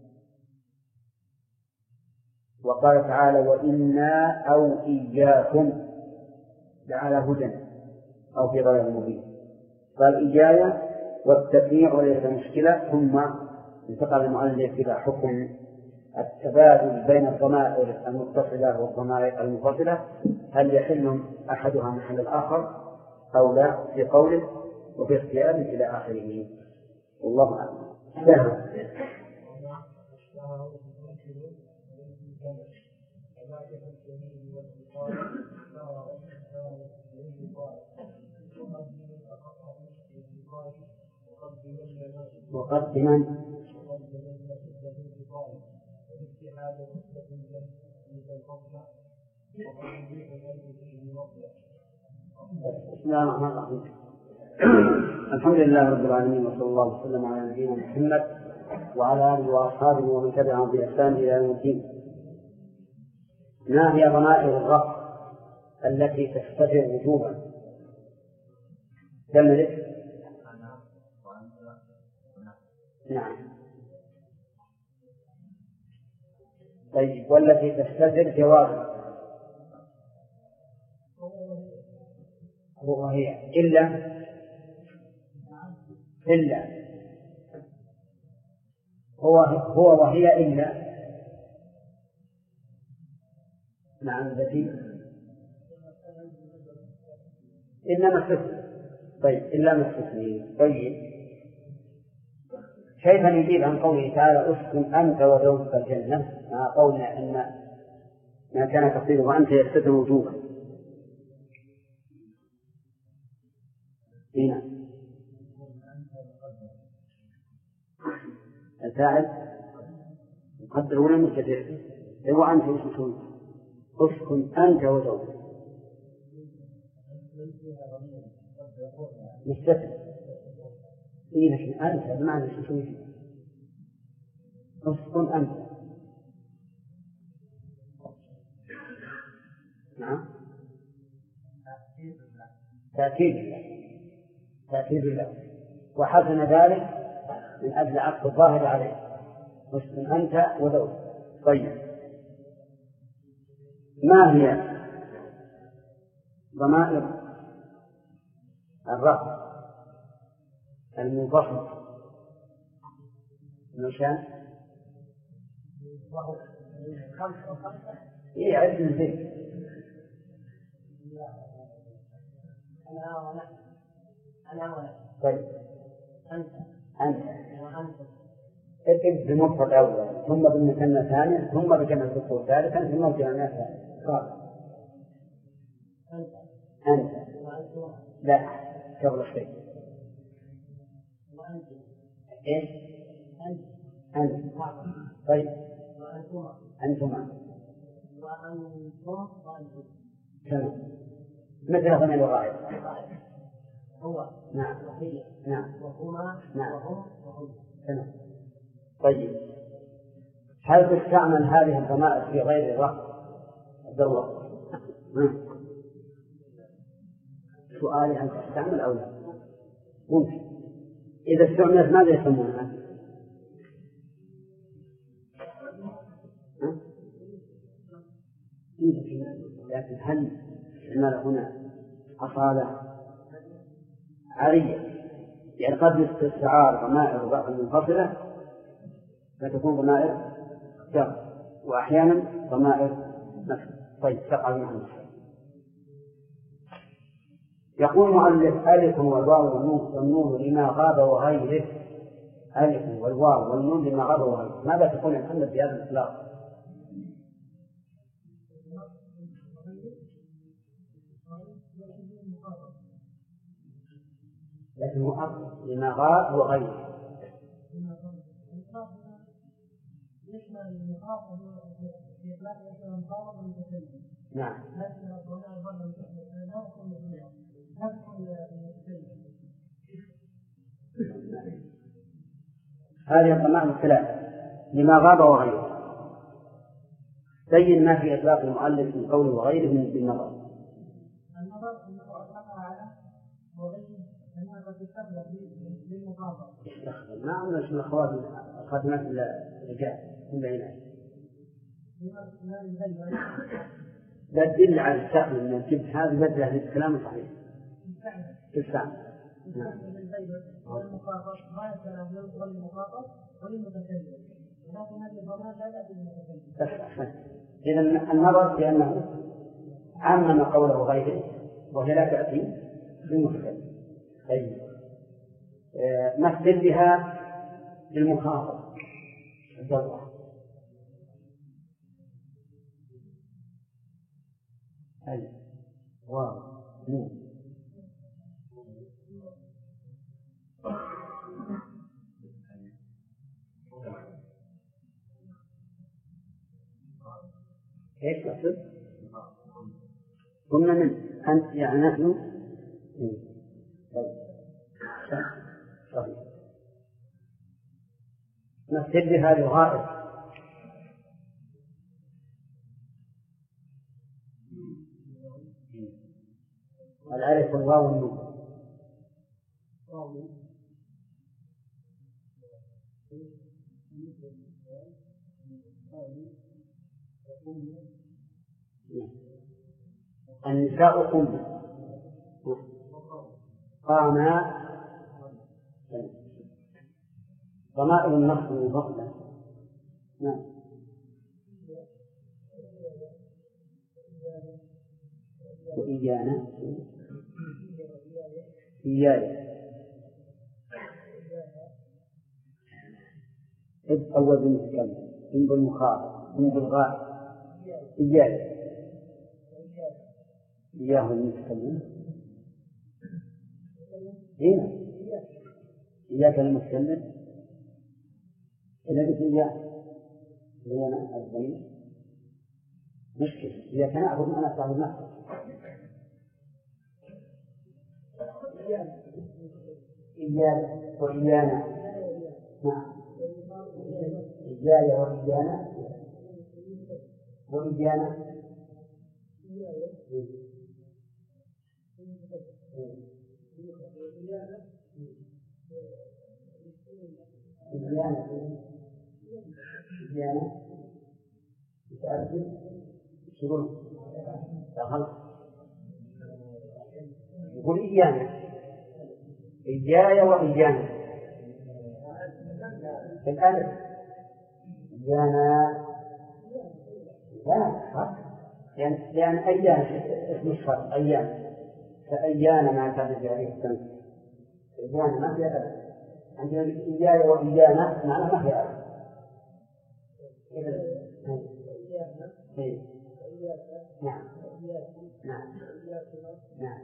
وقال تعالى وإنا أو إياكم لعلى هدى أو في ضلال مبين. قال إياي والتفريع وليس مشكلة، ثم انتقل المؤلف إلى حكم التبادل بين الضمائر المتصلة والضمائر المنفصلة، هل يحل أحدها محل الآخر أو لا، في قوله وفي اختياره إلى آخره. والله أعلم. مقدما بسم الله الرحمن الرحيم. الحمد لله رب العالمين، وصلى الله وسلم على نبينا محمد وعلى آله وأصحابه ومن تبعهم بإحسان إلى يوم الدين. ما هي ضمائر الرفع التي تستتر وجوبا؟ تملك. نعم. طيب، والتي تستتر جوازا؟ وهي إلا هو وهي إلا. نعم. التي إلا ما استثني. طيب، إلا ما استثني. طيب، كيف نجيب عن قوله تعالى اسكن أنت وزوجك الجنة مع قولنا أن ما كان تقديره وأنت يستتر وجوبا؟ هنا الفاعل مقدر ولا مستتر؟ هو أنت اسكن أنت وزوجك مستتر. لكن أنت بمعنى اسكن أنت. نعم. تأكيد له، وحسن ذلك من أجل عطف الظاهر عليه. اسكن أنت وزوجك. طيب، ما هي ضمائر الرفع المنفصل مشان عد الذكر؟ طيب، أنت اكتب بمفرد أول، ثم بالمثنى ثانيا، ثم بجمع الذكور ثالثا، ثم بجمع الناس رابعا. أنت لا شغل الشيء. إيش؟ أنت. طيب، أنتما. تمام. مثل ضمير الغائب. هو. نعم. نعم. وهما. نعم. وهم. تمام. طيب، هل تستعمل هذه الضمائر في غير الرفع؟ الدور. سؤالي هل تستعمل أو لا؟ ممكن. إذا استعملت ماذا يسمونها؟ لكن هل استعمال هنا أصالة عارية؟ يعني قد تستعار ضمائر الرفع المنفصلة فتكون ضمائر جر، وأحيانا ضمائر نفس. طيب، تقع معنا. يقول مؤلف ألف والواو والنون لما غاب وغيره. ألف والواو والنون لما غاب وغيره، ماذا تقول يا محمد بهذا الإطلاق؟ لكن مؤقت لما غاب وغيره. نعم. هذه الضمائر الثلاثة لما غاب وغيره. بين ما في إطلاق المؤلف من قوله وغيره من النظر. ما عمل اسم خاتمات الرجال من بينها. لا تدل على السهل من الجبن، هذه بدلة للكلام صحيح. تستعمل. نعم. إذا النظر بأنه عمم قوله غيره وهي لا تأتي بالمختلف. طيب، مثل بها للمخاطب الدورة. أي واو ايش مقصود؟ قلنا من أنت يعني نحن صحيح نفسد بهذه الغائب الألف والواو والنون. النساء قمنا قاما ضمائر النصب المفضلة. نعم وإيانا إياي إذ أول بالمتكلم إن بالمخاطب إن بالغائب إياي إياه المتكلم هنا إياك المتكلم إذا قلت إياه إيانا الضمير مشكلة إياك نعبد أنا تعبد نفسك إياك وإيانا. نعم إياي وإيانا وإيانا إيانا متأكد شغل دخل يقول إيانا إياي وإيانا الآن إيانا لأن أيام اسم الشرط أيام فأيانا ما كان عليه السمس إيانا ما في أبدا عندنا إياي وإيانا معنى ما في أبدا. نعم نعم نعم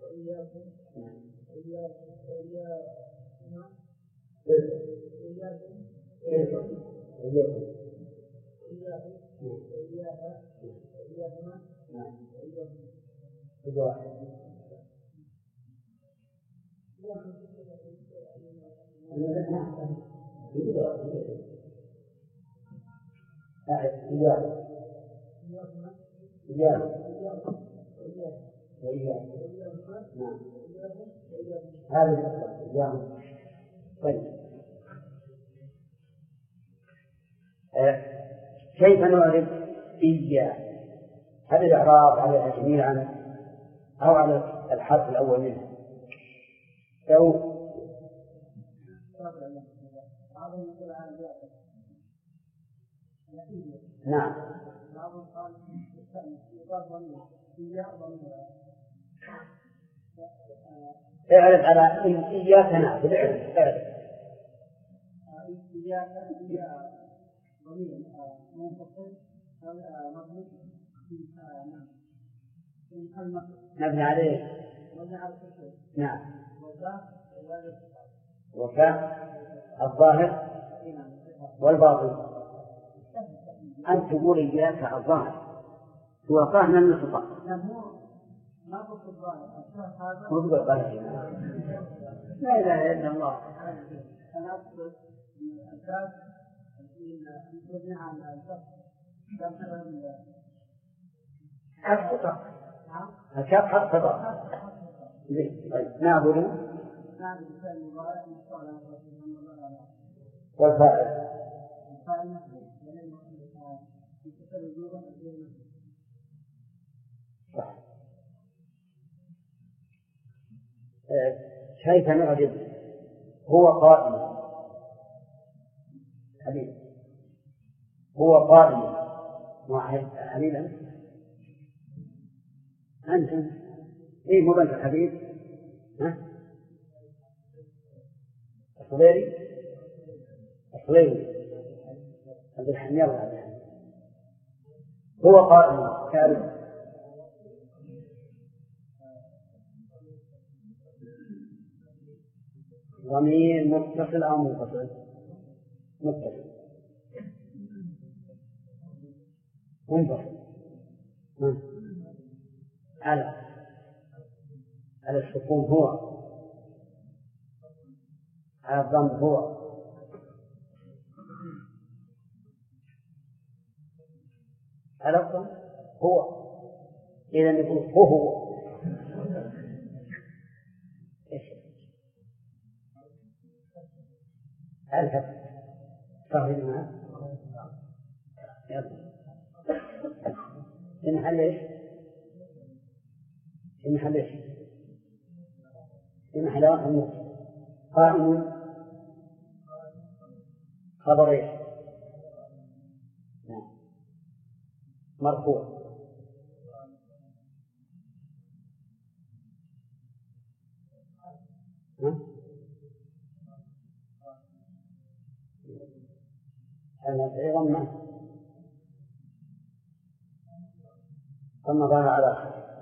كيف نعرف إياه؟ هل الإعراب عليها جميعا أو على الحرف الأول منها؟ أو نعم اعرف على إياك نعبد اعرف نبني عليه. نعم وفاء الظاهر والباطن. أنت تقول إياك الظاهر هو فهم النصف ما هو الظاهر هو الظاهر لا إله إلا الله. أنا أقصد الأساس من عن حق خطأ الشاب حق خطأ. نعبد والفاعل كيف نعجب هو قائم حبيب هو قائم حبيبا أنتم إيه مو بنت حبيب ها الصغيري أصلين عبد الحميد الله عبد الحميد هو قائم كارث. ضمير متصل أو منفصل؟ متصل. منفصل على السكون هو، على الضم هو، على الضم هو. إذا يقول هو الفتح صحيح معه في محل ايش؟ في محل ايش؟ في محل واحد. قائم خبر ايش؟ مرفوع. أنا ضمة ثم ضاع على آخر